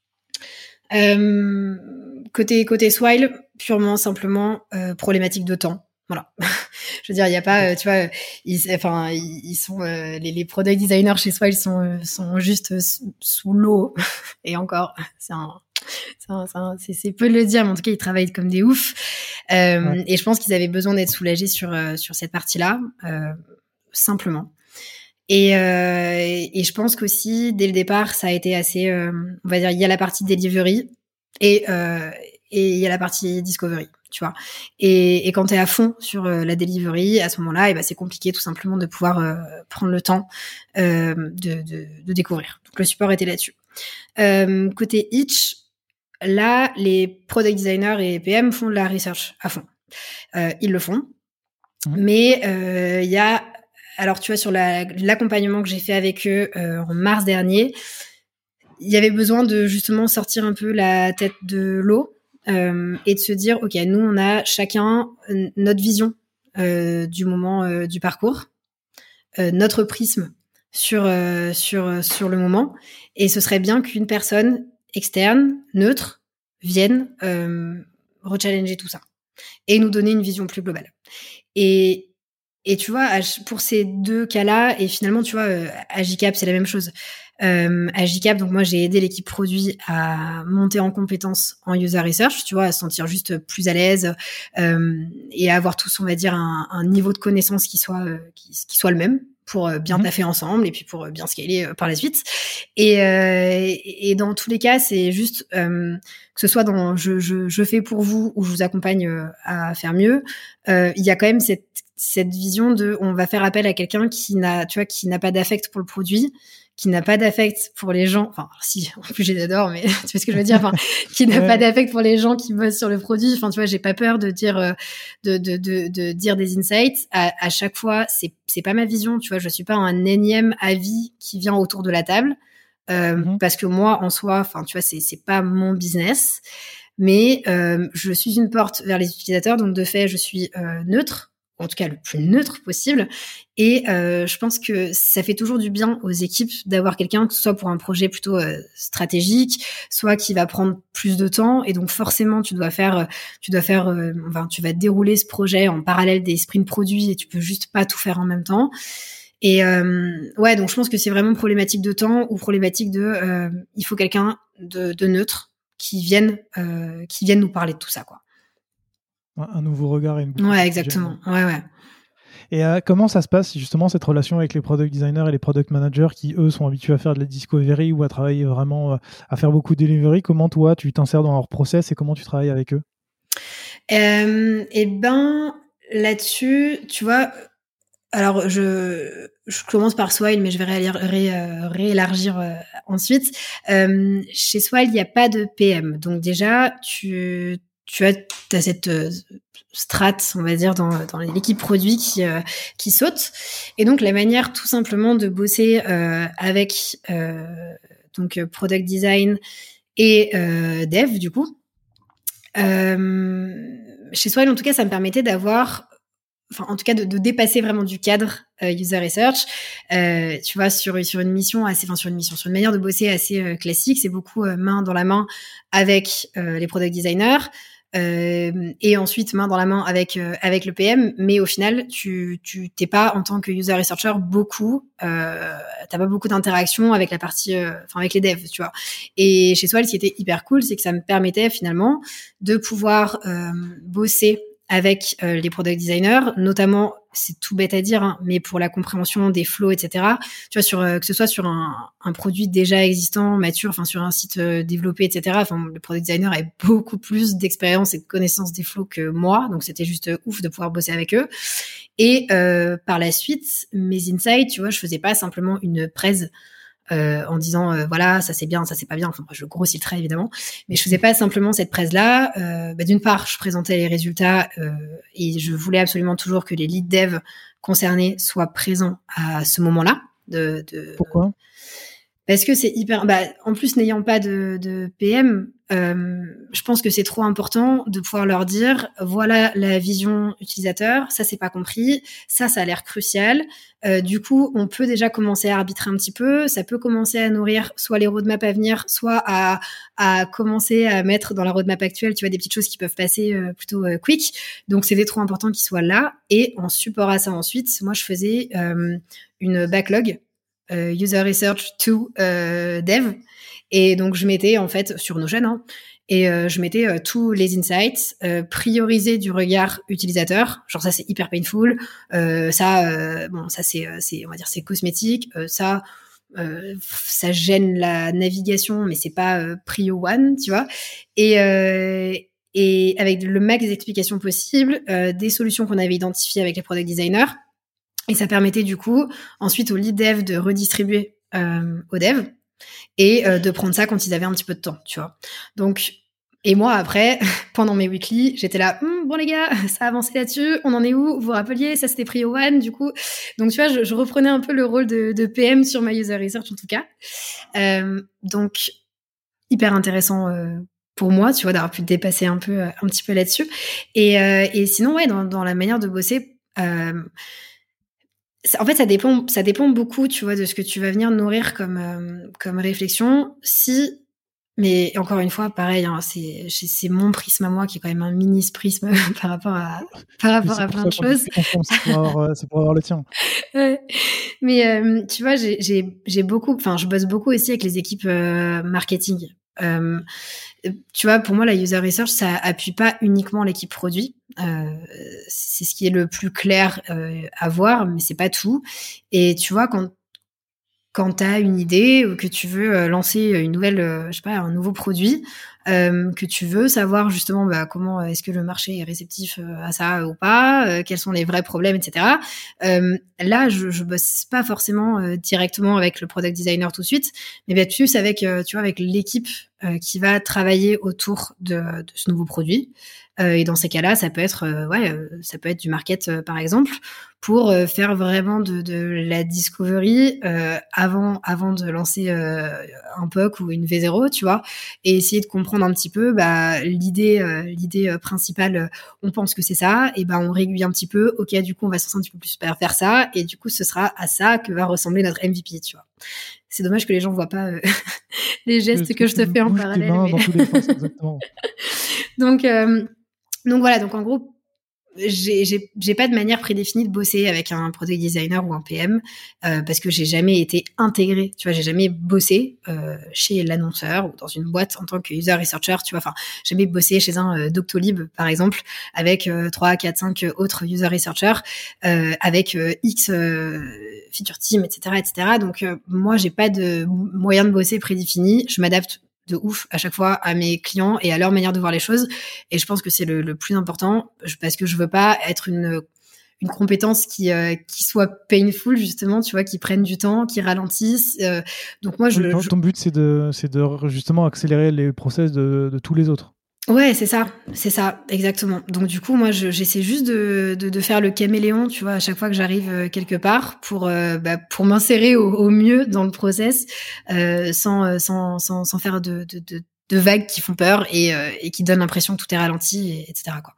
Euh, côté, côté Swile, purement, simplement, euh, problématique de temps. Voilà. Je veux dire, il n'y a pas, euh, tu vois, ils, enfin, ils, ils sont, euh, les, les product designers chez Swile sont, sont juste sous, sous l'eau. Et encore, c'est un, c'est, un, c'est, un, c'est, c'est peu de le dire, mais en tout cas, ils travaillent comme des oufs. Euh, ouais. Et je pense qu'ils avaient besoin d'être soulagés sur, euh, sur cette partie-là, euh, simplement. Et, euh, et, et je pense qu'aussi, dès le départ, ça a été assez, euh, on va dire, il y a la partie delivery et euh, et il y a la partie discovery, tu vois. Et, et quand t'es à fond sur euh, la delivery, à ce moment-là, et ben c'est compliqué tout simplement de pouvoir euh, prendre le temps euh, de, de, de découvrir. Donc le support était là-dessus. Euh, côté Hitch, là, les product designers et P M font de la research à fond. Euh, ils le font, mmh. mais il euh, y a alors, tu vois, sur la, l'accompagnement que j'ai fait avec eux euh, en mars dernier, il y avait besoin de justement sortir un peu la tête de l'eau euh, et de se dire, OK, nous, on a chacun notre vision euh, du moment euh, du parcours, euh, notre prisme sur, euh, sur, sur le moment. Et ce serait bien qu'une personne externe, neutre, vienne euh, rechallenger tout ça et nous donner une vision plus globale. Et Et tu vois, pour ces deux cas-là, et finalement, tu vois, à J CAP, c'est la même chose. Euh, à J CAP, donc moi, j'ai aidé l'équipe produit à monter en compétences en user research, tu vois, à se sentir juste plus à l'aise euh, et à avoir tous, on va dire, un, un niveau de connaissance qui soit euh, qui, qui soit le même pour bien taffer ensemble et puis pour bien scaler euh, par la suite. Et, euh, et dans tous les cas, c'est juste euh, que ce soit dans je, je, je fais pour vous ou je vous accompagne euh, à faire mieux. Euh, il y a quand même cette cette vision de on va faire appel à quelqu'un qui n'a tu vois qui n'a pas d'affect pour le produit, qui n'a pas d'affect pour les gens, enfin si en plus je les adore, mais tu vois ce que je veux dire, enfin qui n'a ouais. pas d'affect pour les gens qui bossent sur le produit. Enfin tu vois, j'ai pas peur de dire euh, de, de de de dire des insights à, à chaque fois. C'est c'est pas ma vision, tu vois, je suis pas un énième avis qui vient autour de la table euh, mm-hmm. parce que moi en soi, enfin tu vois, c'est c'est pas mon business, mais euh, je suis une porte vers les utilisateurs, donc de fait je suis euh, neutre. En tout cas le plus neutre possible, et euh, je pense que ça fait toujours du bien aux équipes d'avoir quelqu'un, que ce soit pour un projet plutôt euh, stratégique, soit qui va prendre plus de temps, et donc forcément tu dois faire, tu dois faire, euh, enfin tu vas dérouler ce projet en parallèle des sprints produits, et tu peux juste pas tout faire en même temps. Et euh, ouais, donc je pense que c'est vraiment problématique de temps ou problématique de, euh, il faut quelqu'un de, de neutre qui vienne, euh, qui vienne nous parler de tout ça, quoi. Un nouveau regard et une boucle. Ouais, exactement. Ouais, ouais. Et euh, comment ça se passe justement cette relation avec les product designers et les product managers qui eux sont habitués à faire de la discovery ou à travailler vraiment euh, à faire beaucoup de delivery? Comment toi tu t'insères dans leur process et comment tu travailles avec eux? euh, Et ben là-dessus, tu vois, alors je je commence par Swile, mais je vais ré, ré, réélargir euh, ensuite. Euh, chez Swile, il n'y a pas de P M, donc déjà tu tu as, as cette euh, strate, on va dire, dans, dans l'équipe produit qui, euh, qui saute. Et donc, la manière tout simplement de bosser euh, avec euh, donc product design et euh, dev, du coup. Euh, chez Swile, en tout cas, ça me permettait d'avoir... Enfin, en tout cas, de, de dépasser vraiment du cadre euh, user research. Euh, tu vois, sur sur une mission assez, enfin sur une mission, sur une manière de bosser assez euh, classique, c'est beaucoup euh, main dans la main avec euh, les product designers euh, et ensuite main dans la main avec euh, avec le P M. Mais au final, tu tu t'es pas en tant que user researcher beaucoup, euh, t'as pas beaucoup d'interaction avec la partie, enfin euh, avec les devs, tu vois. Et chez Swile, ce qui était hyper cool, c'est que ça me permettait finalement de pouvoir euh, bosser avec euh, les product designers, notamment, c'est tout bête à dire, hein, mais pour la compréhension des flows, et cetera. Tu vois, sur euh, que ce soit sur un, un produit déjà existant, mature, enfin sur un site euh, développé, et cetera. Enfin, le product designer a beaucoup plus d'expérience et de connaissance des flows que moi, donc c'était juste ouf de pouvoir bosser avec eux. Et euh, par la suite, mes insights, tu vois, je faisais pas simplement une presse euh, en disant euh, voilà, ça c'est bien, ça c'est pas bien. Enfin, moi, je grossis le trait évidemment, mais je faisais pas simplement cette presse-là. Euh, bah, d'une part, je présentais les résultats euh, et je voulais absolument toujours que les lead devs concernés soient présents à ce moment-là. De, de... Pourquoi ? Parce que c'est hyper. Bah, en plus, n'ayant pas de, de P M, euh, je pense que c'est trop important de pouvoir leur dire voilà la vision utilisateur, ça c'est pas compris, ça ça a l'air crucial. Euh, du coup, on peut déjà commencer à arbitrer un petit peu. Ça peut commencer à nourrir soit les roadmaps à venir, soit à, à commencer à mettre dans la roadmap actuelle, tu vois, des petites choses qui peuvent passer euh, plutôt euh, quick. Donc c'était trop important qu'ils soient là. Et en support à ça ensuite, moi je faisais euh, une backlog. Euh, user research to euh, dev, et donc je mettais en fait sur Notion hein, et euh, je mettais euh, tous les insights euh, priorisés du regard utilisateur, genre ça c'est hyper painful, euh, ça euh, bon ça c'est c'est on va dire c'est cosmétique, euh, ça euh, ça gêne la navigation mais c'est pas euh, prio one, tu vois, et euh, et avec le max d'explications possibles, euh, des solutions qu'on avait identifiées avec les product designers. Et ça permettait du coup ensuite aux lead dev de redistribuer euh, aux devs et euh, de prendre ça quand ils avaient un petit peu de temps, tu vois. Donc, et moi après, pendant mes weekly, j'étais là, hm, bon les gars, ça a avancé là-dessus, on en est où ? Vous vous rappeliez, ça c'était prio one du coup. Donc tu vois, je, je reprenais un peu le rôle de, de P M sur ma user research en tout cas. Euh, donc hyper intéressant. Euh, pour moi, tu vois, d'avoir pu dépasser un peu, un petit peu là-dessus. Et, euh, et sinon, ouais, dans, dans la manière de bosser. Euh, En fait, ça dépend, ça dépend beaucoup, tu vois, de ce que tu vas venir nourrir comme euh, comme réflexion. Si, mais encore une fois, pareil, hein, c'est c'est mon prisme à moi qui est quand même un mini prisme par rapport à par rapport à plein de choses. C'est pour avoir, c'est pour avoir le tien. Ouais. Mais euh, tu vois, j'ai j'ai j'ai beaucoup, enfin, je bosse beaucoup aussi avec les équipes euh, marketing. Euh, tu vois, pour moi, la user research, ça appuie pas uniquement l'équipe produit. Euh, c'est ce qui est le plus clair euh, à voir, mais c'est pas tout. Et tu vois, quand quand tu as une idée ou que tu veux lancer une nouvelle, euh, je sais pas, un nouveau produit, euh, que tu veux savoir justement bah, comment est-ce que le marché est réceptif à ça ou pas, euh, quels sont les vrais problèmes, et cetera. Euh, là, je, je bosse pas forcément euh, directement avec le product designer tout de suite, mais bien plus avec, euh, tu vois, avec l'équipe euh, qui va travailler autour de, de ce nouveau produit. Euh, et dans ces cas-là, ça peut être, euh, ouais, euh, ça peut être du market euh, par exemple, pour euh, faire vraiment de, de la discovery euh, avant, avant de lancer euh, un P O C ou une V zéro, tu vois, et essayer de comprendre un petit peu bah, l'idée, euh, l'idée euh, principale. Euh, on pense que c'est ça, et ben bah, on régulie un petit peu. Ok, du coup, on va se un petit peu plus faire, faire ça, et du coup, ce sera à ça que va ressembler notre M V P, tu vois. C'est dommage que les gens voient pas euh, les gestes que, que je te fais en parallèle. Mains mais... dans tous les sens, exactement. donc, euh, donc voilà, donc en gros, j'ai, j'ai, j'ai pas de manière prédéfinie de bosser avec un product designer ou un P M euh, parce que j'ai jamais été intégrée, tu vois, j'ai jamais bossé euh, chez l'annonceur ou dans une boîte en tant que user researcher, tu vois, enfin, j'ai jamais bossé chez un euh, Doctolib par exemple avec euh, trois, quatre, cinq autres user researchers euh, avec euh, X euh, feature team, et cetera, et cetera. Donc euh, moi, j'ai pas de moyen de bosser prédéfini, je m'adapte de ouf à chaque fois à mes clients et à leur manière de voir les choses. Et je pense que c'est le, le plus important parce que je veux pas être une, une compétence qui, euh, qui soit painful, justement, tu vois, qui prenne du temps, qui ralentisse. Euh, donc moi, je, oui, ton, je... ton but, c'est de, c'est de justement accélérer les process de, de tous les autres. Ouais, c'est ça, c'est ça, exactement. Donc du coup, moi, je, j'essaie juste de, de, de faire le caméléon, tu vois, à chaque fois que j'arrive quelque part, pour euh, bah, pour m'insérer au, au mieux dans le process, euh, sans, sans sans sans faire de de, de, de vagues qui font peur et, euh, et qui donnent l'impression que tout est ralenti, et, etc. quoi.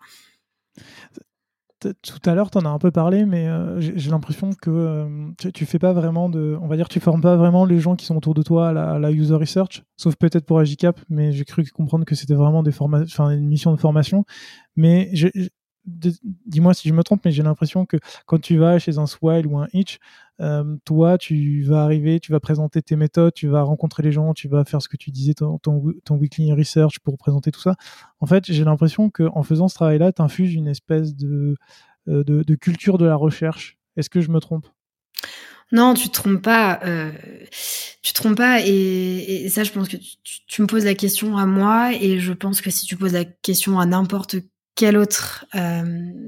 Tout à l'heure, tu en as un peu parlé, mais euh, j'ai, j'ai l'impression que euh, tu, tu fais pas vraiment de, on va dire, tu formes pas vraiment les gens qui sont autour de toi à la, à la user research, sauf peut-être pour Agicap, mais j'ai cru comprendre que c'était vraiment des forma- enfin, une mission de formation. Mais je, je, de, dis-moi si je me trompe, mais j'ai l'impression que quand tu vas chez un Swile ou un Itch, euh, toi, tu vas arriver, tu vas présenter tes méthodes, tu vas rencontrer les gens, tu vas faire ce que tu disais, ton, ton, ton weekly research pour présenter tout ça. En fait, j'ai l'impression qu'en faisant ce travail-là, tu infuses une espèce de, de, de culture de la recherche. Est-ce que je me trompe ? Non, tu te trompes pas. Euh, tu te trompes pas. Et, et ça, je pense que tu, tu me poses la question à moi, et je pense que si tu poses la question à n'importe quel autre euh,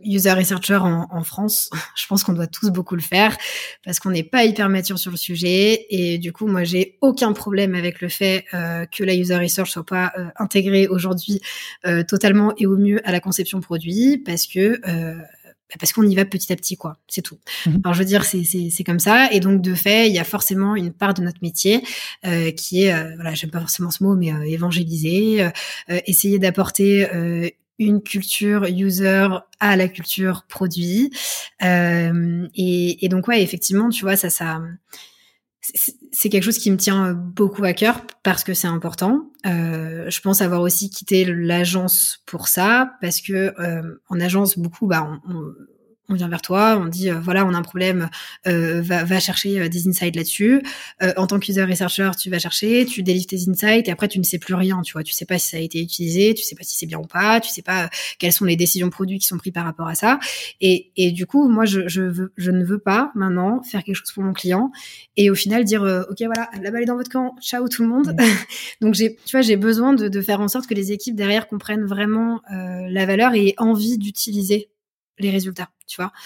user researcher en, en France, je pense qu'on doit tous beaucoup le faire parce qu'on n'est pas hyper mature sur le sujet. Et du coup, moi, j'ai aucun problème avec le fait euh, que la user research soit pas euh, intégrée aujourd'hui euh, totalement et au mieux à la conception produit parce que euh, parce qu'on y va petit à petit, quoi. C'est tout. Mmh. Alors, je veux dire, c'est, c'est, c'est comme ça. Et donc, de fait, il y a forcément une part de notre métier euh, qui est, euh, voilà, j'aime pas forcément ce mot, mais euh, évangéliser, euh, essayer d'apporter euh, une culture user à la culture produit. Euh, et, et donc, ouais, effectivement, tu vois, ça, ça, c'est, c'est quelque chose qui me tient beaucoup à cœur parce que c'est important. Euh, je pense avoir aussi quitté l'agence pour ça parce que euh, en agence, beaucoup, bah, on, on on vient vers toi, on dit euh, voilà, on a un problème, euh, va, va chercher euh, des insights là-dessus. Euh, en tant que user researcher, tu vas chercher, tu délivres tes insights et après tu ne sais plus rien, tu vois, tu sais pas si ça a été utilisé, tu sais pas si c'est bien ou pas, tu sais pas euh, quelles sont les décisions produits qui sont prises par rapport à ça. Et, et du coup, moi, je, je, veux, je ne veux pas maintenant faire quelque chose pour mon client et au final dire euh, ok, voilà, la balle est dans votre camp, ciao tout le monde. Mmh. Donc j'ai, tu vois, j'ai besoin de, de faire en sorte que les équipes derrière comprennent vraiment euh, la valeur et aient envie d'utiliser les résultats, tu vois.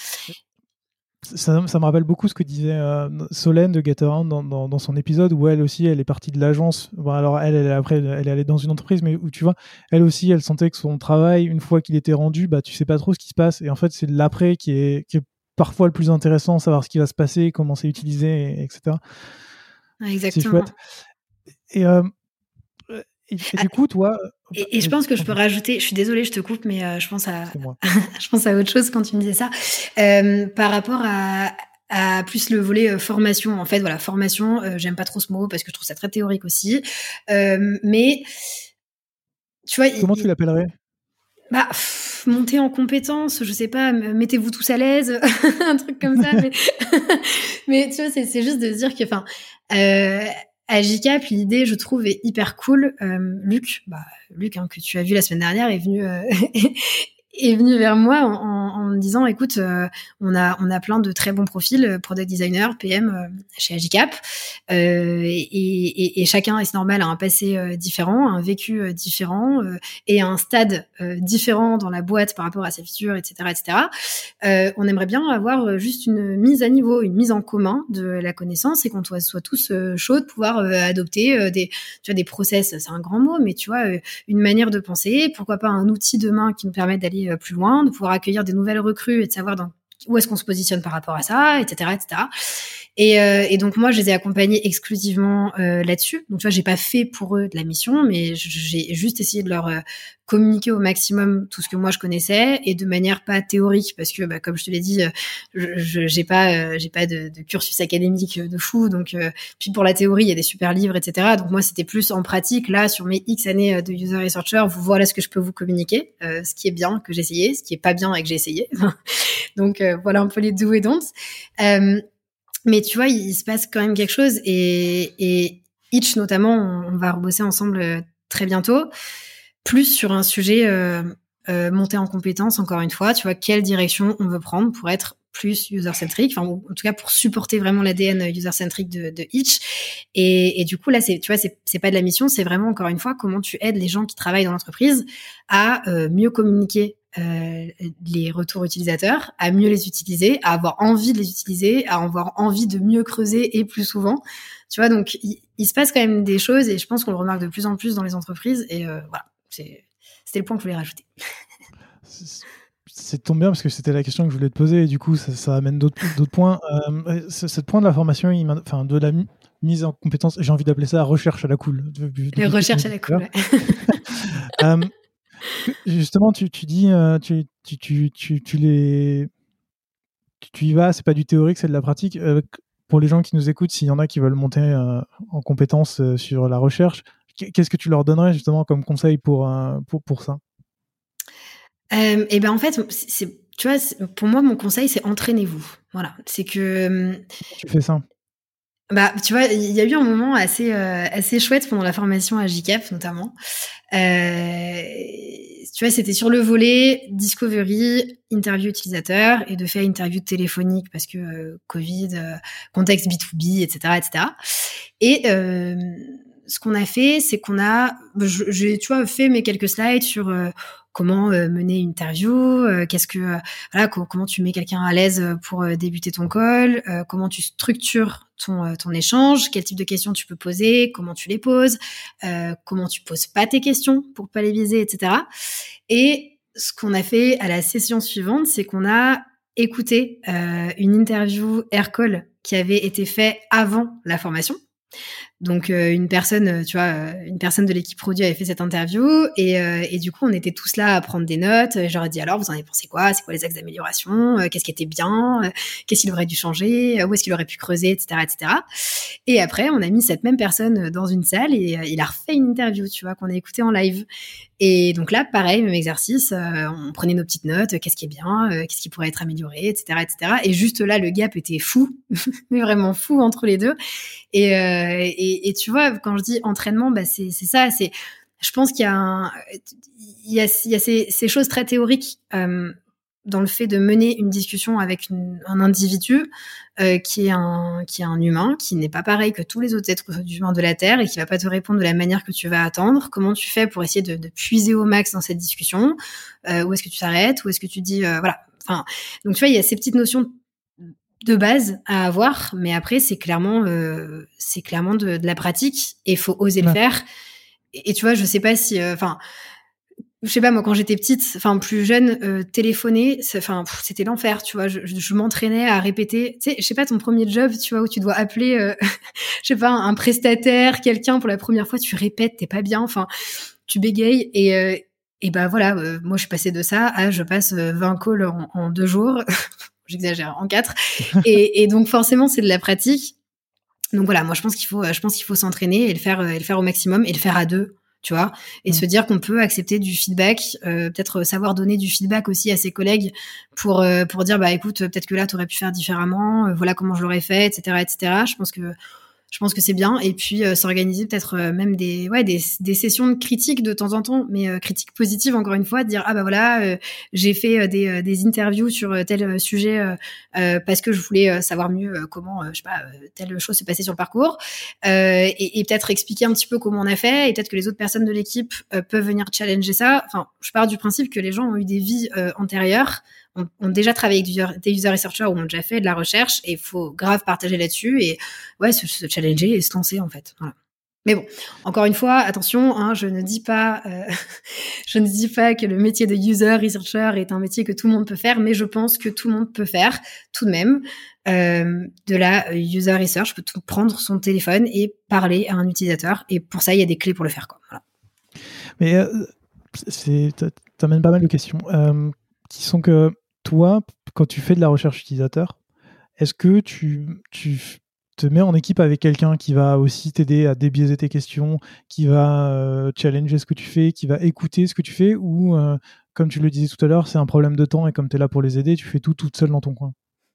Ça, ça me rappelle beaucoup ce que disait euh, Solène de Getaround dans, dans, dans son épisode où elle aussi, elle est partie de l'agence. Bon, alors elle, elle, après, elle est allée dans une entreprise, mais où tu vois, elle aussi, elle sentait que son travail, une fois qu'il était rendu, bah, tu sais pas trop ce qui se passe. Et en fait, c'est l'après qui est, qui est parfois le plus intéressant, savoir ce qui va se passer, comment c'est utilisé, et, etc. Exactement. C'est chouette. Et, euh, et, et ah, du coup, toi... Et, et je pense que je peux rajouter, je suis désolée, je te coupe, mais euh, je pense à, moi. je pense à autre chose quand tu me disais ça, euh, par rapport à, à plus le volet euh, formation. En fait, voilà, formation, euh, j'aime pas trop ce mot parce que je trouve ça très théorique aussi, euh, mais tu vois. Comment il, tu l'appellerais? Bah, pff, monter en compétence, je sais pas, mettez-vous tous à l'aise, un truc comme ça. mais, mais tu vois, c'est, c'est juste de se dire que, enfin, euh, à J C A P, l'idée, je trouve, est hyper cool. Euh, Luc, bah, Luc, hein, que tu as vu la semaine dernière, est venu, euh, est venu vers moi en, en, en me disant, écoute, euh, on a, on a plein de très bons profils, product designer, P M euh, chez J C A P, euh, et, et, et chacun, et c'est normal, a un passé euh, différent, un vécu euh, différent, euh, et un stade euh, différent dans la boîte par rapport à sa feature, et cetera, et cetera. Euh, on aimerait bien avoir juste une mise à niveau, une mise en commun de la connaissance et qu'on soit, soit tous euh, chauds de pouvoir euh, adopter euh, des, tu vois, des process, c'est un grand mot, mais tu vois, euh, une manière de penser, pourquoi pas un outil demain qui nous permette d'aller euh, plus loin, de pouvoir accueillir des nouvelles recrues et de savoir dans, où est-ce qu'on se positionne par rapport à ça, et cetera, et cetera. Et, euh, et donc moi, je les ai accompagnés exclusivement euh, là-dessus. Donc tu vois, j'ai pas fait pour eux de la mission, mais j'ai juste essayé de leur euh, communiquer au maximum tout ce que moi je connaissais et de manière pas théorique, parce que bah, comme je te l'ai dit, euh, je, j'ai pas, euh, j'ai pas de, de cursus académique de fou. Donc euh, puis pour la théorie, il y a des super livres, et cetera. Donc moi, c'était plus en pratique. Là, sur mes X années de user researcher, vous voilà ce que je peux vous communiquer, euh, ce qui est bien que j'ai essayé, ce qui est pas bien et que j'ai essayé. Donc euh, voilà un peu les do et don'ts. Euh, Mais tu vois, il, il se passe quand même quelque chose et, et Itch notamment, on, on va rebosser ensemble euh, très bientôt, plus sur un sujet euh, euh, monté en compétence, encore une fois, tu vois, quelle direction on veut prendre pour être plus user-centric, enfin, en tout cas pour supporter vraiment l'A D N user-centric de, de Itch. Et, et du coup, là, c'est, tu vois, c'est, c'est pas de la mission, c'est vraiment, encore une fois, comment tu aides les gens qui travaillent dans l'entreprise à euh, mieux communiquer Euh, les retours utilisateurs, à mieux les utiliser, à avoir envie de les utiliser, à avoir envie de mieux creuser et plus souvent. Tu vois, donc il, il se passe quand même des choses et je pense qu'on le remarque de plus en plus dans les entreprises. Et euh, voilà, c'est, c'était le point que je voulais rajouter. C'est tombé bien parce que c'était la question que je voulais te poser et du coup ça, ça amène d'autres, d'autres points. Euh, ce point de la formation, il enfin de la mise en compétence, j'ai envie d'appeler ça recherche à la cool. Les recherches à la cool. Ouais. euh, Justement, tu, tu dis, euh, tu, tu, tu, tu, tu, les, tu, tu y vas, c'est pas du théorique, c'est de la pratique. Euh, pour les gens qui nous écoutent, s'il y en a qui veulent monter euh, en compétences euh, sur la recherche, qu'est-ce que tu leur donnerais justement comme conseil pour, euh, pour, pour ça? euh, Et ben en fait, c'est, tu vois, pour moi, mon conseil, c'est entraînez-vous. Voilà, c'est que. Tu fais ça? Bah, tu vois, il y a eu un moment assez euh, assez chouette pendant la formation à J C A P notamment. Euh, tu vois, c'était sur le volet discovery, interview utilisateur et de faire interview téléphonique parce que euh, Covid, euh, contexte B deux B, et cetera, et cetera. Et euh, ce qu'on a fait, c'est qu'on a, j'ai, tu vois, fait mes quelques slides sur euh, comment euh, mener une interview, euh, qu'est-ce que, euh, voilà, co- comment tu mets quelqu'un à l'aise pour euh, débuter ton call, euh, comment tu structures ton euh, ton échange, quel type de questions tu peux poser, comment tu les poses, euh, comment tu poses pas tes questions pour pas les viser, et cetera. Et ce qu'on a fait à la session suivante, c'est qu'on a écouté euh, une interview air call qui avait été faite avant la formation. Donc euh, une personne, tu vois, euh, une personne de l'équipe produit avait fait cette interview et, euh, et du coup on était tous là à prendre des notes. Et j'aurais dit alors vous en avez pensé quoi ? C'est quoi les axes d'amélioration ? euh, Qu'est-ce qui était bien ? euh, Qu'est-ce qu'il aurait dû changer ? euh, Où est-ce qu'il aurait pu creuser, et cetera, et cetera. Et après on a mis cette même personne dans une salle et euh, il a refait une interview, tu vois, qu'on a écoutée en live. Et donc là, pareil, même exercice, euh, on prenait nos petites notes, euh, qu'est-ce qui est bien, euh, qu'est-ce qui pourrait être amélioré, et cetera, et cetera. Et juste là, le gap était fou, mais vraiment fou entre les deux. Et, euh, et, et tu vois, quand je dis entraînement, bah c'est, c'est ça. C'est, je pense qu'il y a, un, il y a, il y a ces, ces choses très théoriques euh, dans le fait de mener une discussion avec une, un individu euh, qui est un, qui est un humain, qui n'est pas pareil que tous les autres êtres humains de la Terre et qui va pas te répondre de la manière que tu vas attendre. Comment tu fais pour essayer de, de puiser au max dans cette discussion ? euh, Où est-ce que tu t'arrêtes ? Où est-ce que tu dis euh, voilà. Enfin, donc tu vois, il y a ces petites notions de base à avoir, mais après c'est clairement euh, c'est clairement de, de la pratique et il faut oser ouais. le faire. Et, et tu vois, je sais pas si, enfin, euh, je sais pas moi quand j'étais petite, enfin plus jeune, euh, téléphoner, enfin c'était l'enfer, tu vois. Je, je, je m'entraînais à répéter. Tu sais, je sais pas ton premier job, tu vois, où tu dois appeler, euh, je sais pas un, un prestataire, quelqu'un pour la première fois, tu répètes, t'es pas bien, enfin tu bégayes et euh, et bah voilà, euh, moi je suis passée de ça à je passe vingt calls en, en deux jours. J'exagère, en quatre. Et, et donc, forcément, c'est de la pratique. Donc voilà, moi, je pense qu'il faut, je pense qu'il faut s'entraîner et le faire, et le faire au maximum et le faire à deux, tu vois, et mmh. se dire qu'on peut accepter du feedback, euh, peut-être savoir donner du feedback aussi à ses collègues pour, euh, pour dire, bah, écoute, peut-être que là, t'aurais pu faire différemment, euh, voilà comment je l'aurais fait, et cetera, et cetera. Je pense que, Je pense que c'est bien. Et puis, euh, s'organiser peut-être euh, même des, ouais, des, des sessions de critique de temps en temps, mais euh, critique positive, encore une fois, de dire, ah bah voilà, euh, j'ai fait euh, des, euh, des interviews sur euh, tel euh, sujet euh, euh, parce que je voulais euh, savoir mieux euh, comment, euh, je sais pas, euh, telle chose s'est passée sur le parcours. Euh, et, et peut-être expliquer un petit peu comment on a fait. Et peut-être que les autres personnes de l'équipe euh, peuvent venir challenger ça. Enfin, je pars du principe que les gens ont eu des vies euh, antérieures, ont, ont déjà travaillé avec des user, des user researchers ou ont déjà fait de la recherche et il faut grave partager là-dessus et ouais, se, se challenger et se lancer en fait. Voilà. Mais bon, encore une fois, attention, hein, je ne dis pas, euh, je ne dis pas que le métier de user researcher est un métier que tout le monde peut faire, mais je pense que tout le monde peut faire tout de même euh, de la user research, peut tout prendre son téléphone et parler à un utilisateur. Et pour ça, il y a des clés pour le faire, quoi. Voilà. Mais euh, c'est, t'amènes pas mal de questions euh, qui sont que toi, quand tu fais de la recherche utilisateur, est-ce que tu, tu te mets en équipe avec quelqu'un qui va aussi t'aider à débiaiser tes questions, qui va euh, challenger ce que tu fais, qui va écouter ce que tu fais, ou euh, comme tu le disais tout à l'heure, c'est un problème de temps et comme tu es là pour les aider, tu fais tout toute seule dans ton coin?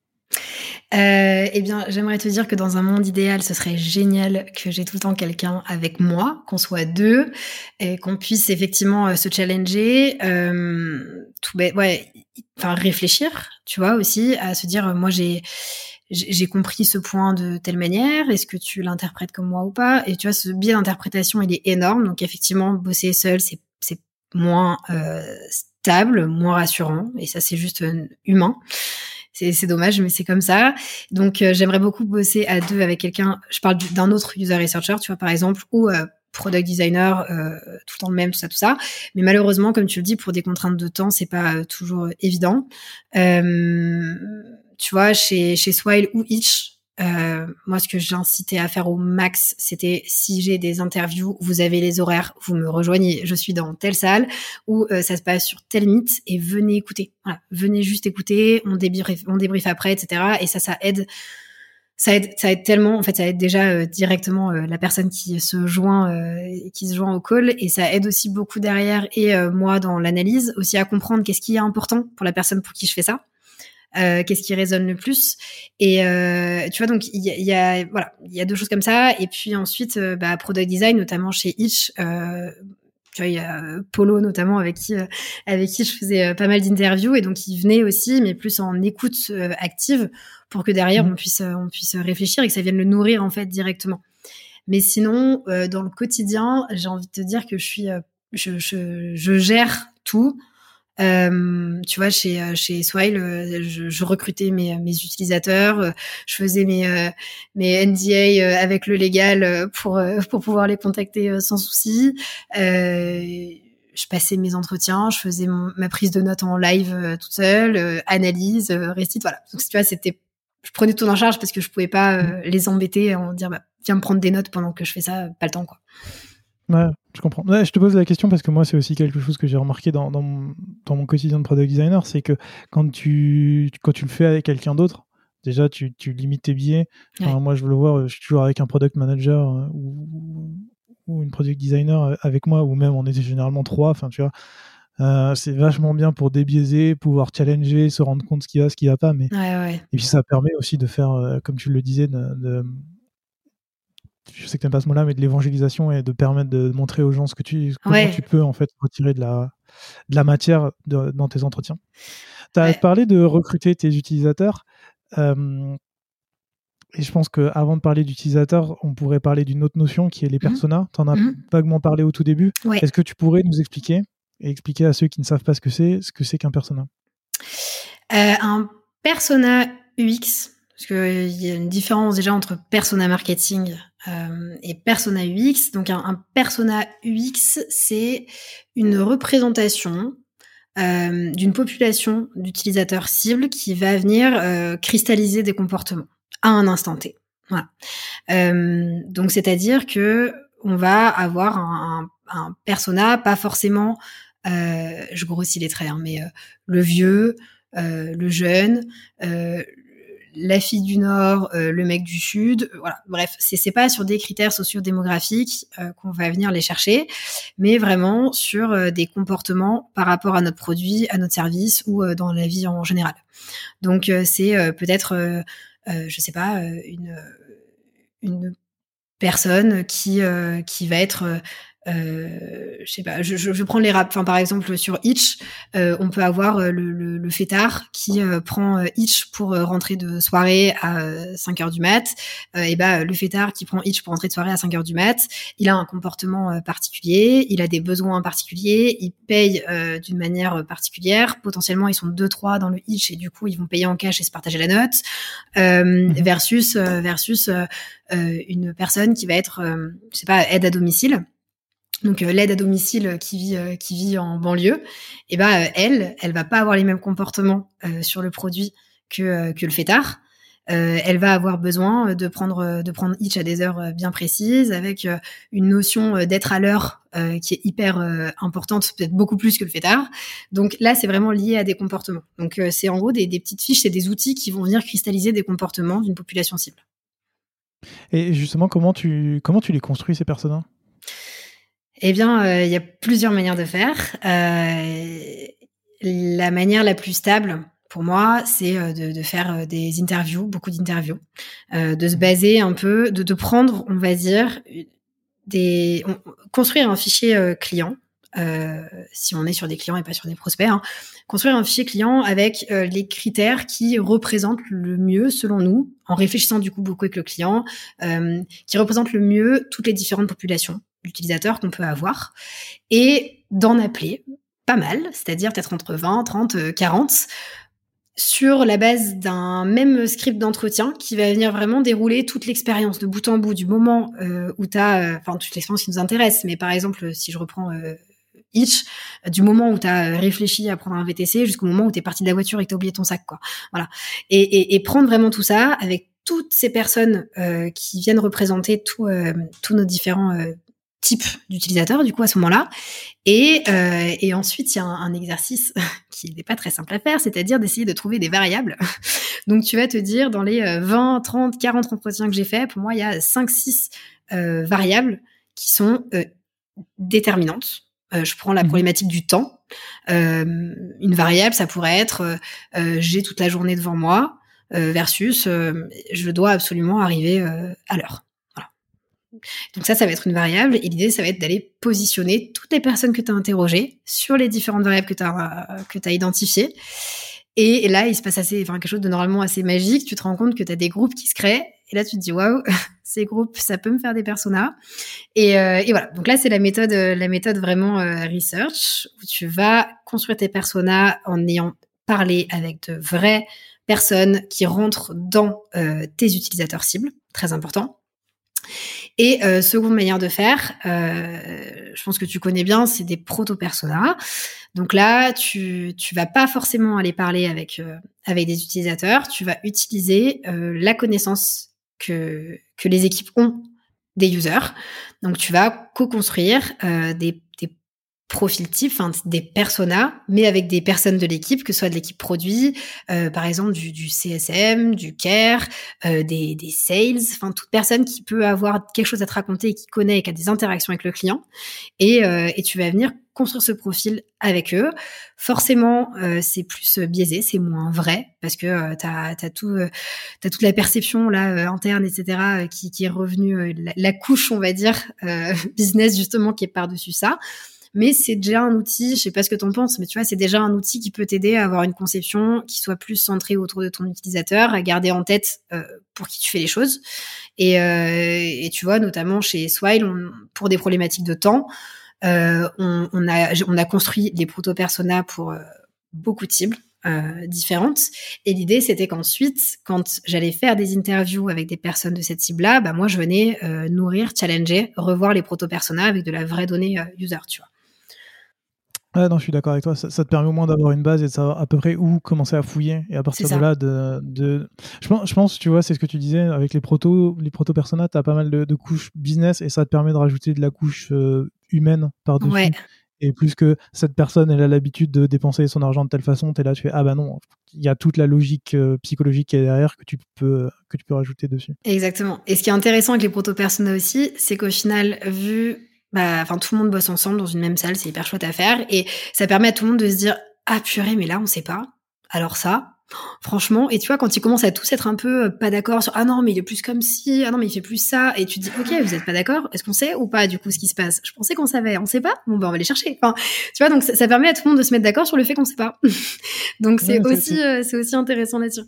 Euh, eh bien, j'aimerais te dire que dans un monde idéal, ce serait génial que j'ai tout le temps quelqu'un avec moi, qu'on soit deux, et qu'on puisse effectivement euh, se challenger, euh, tout bête, ouais, enfin réfléchir, tu vois aussi, à se dire, euh, moi j'ai j'ai compris ce point de telle manière, est-ce que tu l'interprètes comme moi ou pas? Et tu vois, ce biais d'interprétation, il est énorme, donc effectivement, bosser seul, c'est c'est moins euh, stable, moins rassurant, et ça c'est juste euh, humain. C'est, c'est dommage, mais c'est comme ça. Donc, euh, j'aimerais beaucoup bosser à deux avec quelqu'un. Je parle d'un autre user researcher, tu vois, par exemple, ou euh, product designer, euh, tout le temps le même, tout ça, tout ça. Mais malheureusement, comme tu le dis, pour des contraintes de temps, c'est pas euh, toujours évident. Euh, tu vois, chez, chez Swile ou Itch, Euh, moi, ce que j'incitais à faire au max, c'était si j'ai des interviews, vous avez les horaires, vous me rejoignez, je suis dans telle salle où euh, ça se passe sur tel mythe et venez écouter. Voilà, venez juste écouter, on débrief, on débrief après, et cetera. Et ça, ça aide, ça aide, ça aide tellement. En fait, ça aide déjà euh, directement euh, la personne qui se joint, euh, qui se joint au call, et ça aide aussi beaucoup derrière et euh, moi dans l'analyse aussi à comprendre qu'est-ce qui est important pour la personne pour qui je fais ça. Euh, qu'est-ce qui résonne le plus et euh, tu vois, donc il y a, y a voilà il y a deux choses comme ça. Et puis ensuite euh, bah, product design, notamment chez Itch, euh, tu vois, il y a Polo notamment avec qui euh, avec qui je faisais euh, pas mal d'interviews, et donc il venait aussi, mais plus en écoute euh, active, pour que derrière mmh. on puisse on puisse réfléchir et que ça vienne le nourrir en fait directement. Mais sinon, euh, dans le quotidien, j'ai envie de te dire que je suis, euh, je, je, je gère tout. Euh, tu vois, chez chez Swile, euh, je, je recrutais mes mes utilisateurs, euh, je faisais mes euh, mes N D A euh, avec le légal euh, pour euh, pour pouvoir les contacter euh, sans souci. Euh, je passais mes entretiens, je faisais mon, ma prise de notes en live euh, toute seule, euh, analyse, euh, récite, voilà. Donc tu vois, c'était, je prenais tout en charge parce que je pouvais pas euh, les embêter en dire bah viens me prendre des notes pendant que je fais ça, pas le temps quoi. Ouais, je comprends. Ouais, je te pose la question parce que moi, c'est aussi quelque chose que j'ai remarqué dans, dans, mon, dans mon quotidien de product designer, c'est que quand tu, quand tu le fais avec quelqu'un d'autre, déjà, tu, tu limites tes billets. Enfin, Ouais. moi, je veux le voir, je suis toujours avec un product manager euh, ou, ou une product designer avec moi, ou même on est généralement trois, enfin, tu vois. Euh, c'est vachement bien pour débiaiser, pouvoir challenger, se rendre compte ce qui va, ce qui va pas. Mais... Ouais, ouais. Et puis, ça permet aussi de faire, euh, comme tu le disais, de... de je sais que t'aimes pas ce mot-là, mais de l'évangélisation et de permettre de montrer aux gens ce que tu, comment Ouais. tu peux en fait retirer de la, de la matière de, dans tes entretiens. Tu as Ouais. parlé de recruter tes utilisateurs. Euh, et je pense qu'avant de parler d'utilisateurs, on pourrait parler d'une autre notion qui est les personas. Tu en as Mmh. vaguement parlé au tout début. Ouais. Est-ce que tu pourrais nous expliquer et expliquer à ceux qui ne savent pas ce que c'est, ce que c'est qu'un persona? Euh, un persona U X, parce qu'il y a une différence déjà entre persona marketing euh, et persona U X. Donc un, un persona U X, c'est une représentation euh, d'une population d'utilisateurs cibles qui va venir euh, cristalliser des comportements à un instant T. Voilà. Euh, donc c'est-à-dire que on va avoir un, un, un persona, pas forcément, euh, je grossis les traits, hein, mais euh, le vieux, euh, le jeune, euh, la fille du Nord, euh, le mec du Sud, euh, voilà. Bref, c'est c'est pas sur des critères socio-démographiques euh, qu'on va venir les chercher, mais vraiment sur euh, des comportements par rapport à notre produit, à notre service ou euh, dans la vie en général. Donc euh, c'est euh, peut-être, euh, euh, je sais pas, euh, une une personne qui euh, qui va être euh, euh, je sais pas, je, je, je prends les rap, enfin par exemple sur Itch, euh, on peut avoir euh, le, le, le fêtard qui euh, prend euh, Itch pour euh, rentrer de soirée à euh, cinq heures du mat, euh, et bah le fêtard qui prend Itch pour rentrer de soirée à cinq heures du mat, il a un comportement euh, particulier, il a des besoins particuliers, il paye euh, d'une manière particulière, potentiellement ils sont deux trois dans le Itch et du coup ils vont payer en cash et se partager la note, euh, mmh. versus euh, versus euh, euh, une personne qui va être euh, je sais pas, aide à domicile. Donc euh, l'aide à domicile qui vit euh, qui vit en banlieue, et ben euh, elle, elle va pas avoir les mêmes comportements euh, sur le produit que euh, que le fêtard. Euh, elle va avoir besoin de prendre de prendre Itch à des heures bien précises, avec euh, une notion d'être à l'heure euh, qui est hyper euh, importante, peut-être beaucoup plus que le fêtard. Donc là, c'est vraiment lié à des comportements. Donc euh, c'est en gros des, des petites fiches, c'est des outils qui vont venir cristalliser des comportements d'une population cible. Et justement, comment tu comment tu les construis ces personnages? Eh bien, il euh, y a plusieurs manières de faire. Euh, la manière la plus stable, pour moi, c'est euh, de, de faire euh, des interviews, beaucoup d'interviews, euh, de se baser un peu, de, de prendre, on va dire, des, on, construire un fichier euh, client, euh, si on est sur des clients et pas sur des prospects, hein, construire un fichier client avec euh, les critères qui représentent le mieux, selon nous, en réfléchissant du coup beaucoup avec le client, euh, qui représentent le mieux toutes les différentes populations d'utilisateurs qu'on peut avoir, et d'en appeler pas mal, c'est-à-dire peut-être entre vingt, trente, quarante, sur la base d'un même script d'entretien qui va venir vraiment dérouler toute l'expérience de bout en bout, du moment euh, où tu as, enfin, toute l'expérience qui nous intéresse, mais par exemple, si je reprends euh, Itch, du moment où tu as réfléchi à prendre un V T C jusqu'au moment où tu es parti de la voiture et que tu as oublié ton sac, quoi. Voilà. Et, et, et prendre vraiment tout ça avec toutes ces personnes euh, qui viennent représenter tout, euh, tous nos différents euh, types d'utilisateurs, du coup, à ce moment-là. Et, euh, et ensuite, il y a un, un exercice qui n'est pas très simple à faire, c'est-à-dire d'essayer de trouver des variables. Donc, tu vas te dire, dans les vingt, trente, quarante entretiens que j'ai faits, pour moi, il y a cinq six euh, variables qui sont euh, déterminantes. Euh, je prends la problématique du temps. Euh, une variable, ça pourrait être euh, j'ai toute la journée devant moi euh, versus euh, je dois absolument arriver euh, à l'heure. Voilà. Donc ça, ça va être une variable. Et l'idée, ça va être d'aller positionner toutes les personnes que tu as interrogées sur les différentes variables que tu as que tu as identifiées Et, et là, il se passe assez, enfin, quelque chose de normalement assez magique. Tu te rends compte que tu as des groupes qui se créent. Et là, tu te dis, waouh, ces groupes, ça peut me faire des personas. Et, euh, et voilà. Donc là, c'est la méthode, la méthode vraiment euh, research, où tu vas construire tes personas en ayant parlé avec de vraies personnes qui rentrent dans euh, tes utilisateurs cibles. Très important. Et euh, seconde manière de faire, euh, je pense que tu connais bien, c'est des proto-personas. Donc là, tu tu vas pas forcément aller parler avec euh, avec des utilisateurs, tu vas utiliser euh, la connaissance que que les équipes ont des users. Donc tu vas co-construire euh, des des profils types, enfin des personas, mais avec des personnes de l'équipe, que ce soit de l'équipe produit, euh, par exemple du, du C S M, du care, euh, des, des sales, enfin toute personne qui peut avoir quelque chose à te raconter et qui connaît et qui a des interactions avec le client. Et, euh, et tu vas venir construire ce profil avec eux. Forcément, euh, c'est plus biaisé, c'est moins vrai parce que euh, t'as t'as tout, euh, t'as toute la perception là euh, interne, et cetera euh, qui, qui est revenue, euh, la, la couche, on va dire, euh, business justement qui est par dessus ça. Mais c'est déjà un outil, je sais pas ce que t'en penses, mais tu vois, c'est déjà un outil qui peut t'aider à avoir une conception qui soit plus centrée autour de ton utilisateur, à garder en tête euh, pour qui tu fais les choses. Et, euh, et tu vois, notamment chez Swile, on, pour des problématiques de temps, euh, on, on, a, on a construit des proto-personas pour euh, beaucoup de cibles euh, différentes. Et l'idée, c'était qu'ensuite, quand j'allais faire des interviews avec des personnes de cette cible-là, bah moi, je venais euh, nourrir, challenger, revoir les proto-personas avec de la vraie donnée euh, user, tu vois. Ah non, je suis d'accord avec toi. Ça, ça te permet au moins d'avoir une base et de savoir à peu près où commencer à fouiller. Et à partir de là, de, de... Je, pense, je pense, tu vois, c'est ce que tu disais, avec les protos, les proto-personas, tu as pas mal de, de couches business et ça te permet de rajouter de la couche euh, humaine par-dessus. Ouais. Et plus que cette personne, elle a l'habitude de dépenser son argent de telle façon, t'es là, tu fais, ah bah non, il y a toute la logique euh, psychologique qui est derrière que tu peux, que tu peux rajouter dessus. Exactement. Et ce qui est intéressant avec les proto-personas aussi, c'est qu'au final, vu... Bah, enfin, tout le monde bosse ensemble dans une même salle, c'est hyper chouette à faire. Et ça permet à tout le monde de se dire, ah purée, mais là, on sait pas. Alors ça, franchement, et tu vois, quand ils commencent à tous être un peu pas d'accord sur, ah non, mais il est plus comme ci, ah non, mais il fait plus ça, et tu te dis, ok, vous êtes pas d'accord, est-ce qu'on sait ou pas, du coup, ce qui se passe? Je pensais qu'on savait, on sait pas? Bon, ben, on va les chercher. Enfin, tu vois, donc ça, ça permet à tout le monde de se mettre d'accord sur le fait qu'on sait pas. Donc c'est ouais, aussi, c'est... Euh, c'est aussi intéressant là-dessus.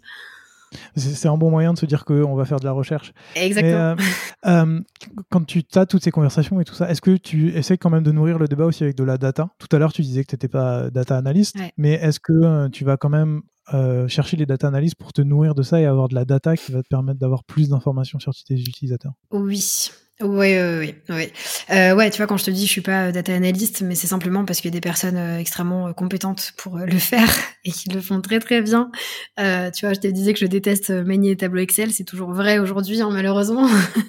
C'est un bon moyen de se dire qu'on va faire de la recherche. Exactement. Mais, euh, euh, quand tu as toutes ces conversations et tout ça, est-ce que tu essaies quand même de nourrir le débat aussi avec de la data? Tout à l'heure, tu disais que tu n'étais pas data analyst, ouais. Mais est-ce que euh, tu vas quand même euh, chercher les data analysts pour te nourrir de ça et avoir de la data qui va te permettre d'avoir plus d'informations sur tes utilisateurs? Oui. Oui, oui, oui. Euh, ouais, tu vois, quand je te dis je suis pas data analyst, mais c'est simplement parce qu'il y a des personnes euh, extrêmement euh, compétentes pour euh, le faire et qui le font très très bien. Euh, tu vois, je te disais que je déteste manier les tableaux Excel, c'est toujours vrai aujourd'hui, hein, malheureusement.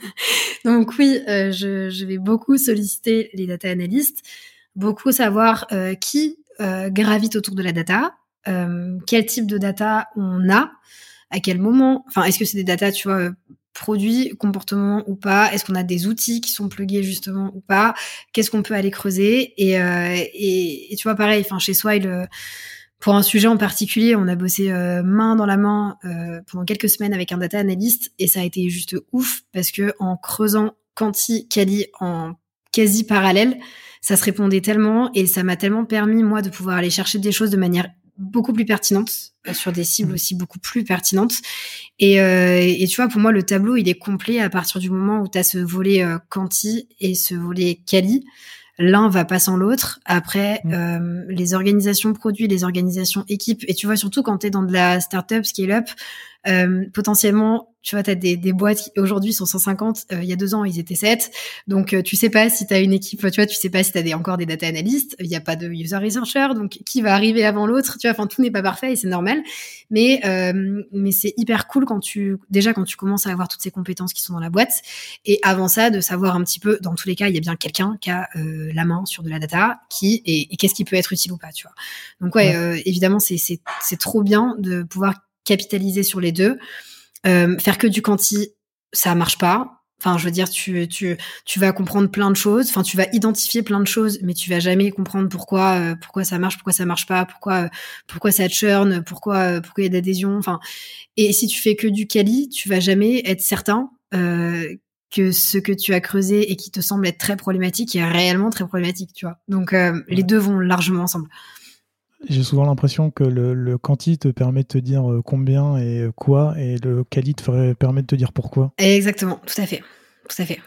Donc oui, euh, je, je vais beaucoup solliciter les data analysts, beaucoup savoir euh, qui euh, gravite autour de la data, euh, quel type de data on a, à quel moment, enfin, est-ce que c'est des data, tu vois, produits, comportement ou pas, est-ce qu'on a des outils qui sont plugués justement ou pas, qu'est-ce qu'on peut aller creuser, et, euh, et, et tu vois, pareil, enfin, chez Swile, euh, pour un sujet en particulier, on a bossé euh, main dans la main euh, pendant quelques semaines avec un data analyst, et ça a été juste ouf, parce que en creusant quanti, quali, en quasi parallèle, ça se répondait tellement, et ça m'a tellement permis, moi, de pouvoir aller chercher des choses de manière beaucoup plus pertinente, euh, sur des cibles aussi beaucoup plus pertinentes. Et, euh, et tu vois, pour moi, le tableau, il est complet à partir du moment où tu as ce volet euh, quanti et ce volet quali. L'un va pas sans l'autre. Après, mmh. euh, les organisations produits, les organisations équipes, et tu vois, surtout quand tu es dans de la startup, scale-up, euh, potentiellement, tu vois, tu as des, des boîtes qui aujourd'hui sont cent cinquante, euh, il y a deux ans, ils étaient sept. Donc, euh, tu sais pas si tu as une équipe, tu vois, tu sais pas si tu as des, encore des data analysts, il n'y a pas de user researcher, donc qui va arriver avant l'autre, tu vois, enfin, tout n'est pas parfait et c'est normal. Mais, euh, mais c'est hyper cool quand tu, déjà, quand tu commences à avoir toutes ces compétences qui sont dans la boîte. Et avant ça, de savoir un petit peu, dans tous les cas, il y a bien quelqu'un qui a euh, la main sur de la data, qui, et, et qu'est-ce qui peut être utile ou pas, tu vois. Donc, ouais, ouais. Euh, évidemment, c'est, c'est, c'est trop bien de pouvoir capitaliser sur les deux. Euh, faire que du quanti, ça marche pas. Enfin, je veux dire, tu, tu, tu vas comprendre plein de choses. Enfin, tu vas identifier plein de choses, mais tu vas jamais comprendre pourquoi, euh, pourquoi ça marche, pourquoi ça marche pas, pourquoi, pourquoi ça churn, pourquoi, pourquoi il y a d'adhésion. Enfin, et si tu fais que du quali, tu vas jamais être certain euh, que ce que tu as creusé et qui te semble être très problématique est réellement très problématique, tu vois. Donc, euh, les deux vont largement ensemble. j'ai souvent l'impression que le, le quanti te permet de te dire combien et quoi, et le quali te ferait, permet de te dire pourquoi. Exactement, tout à fait. Tout à fait.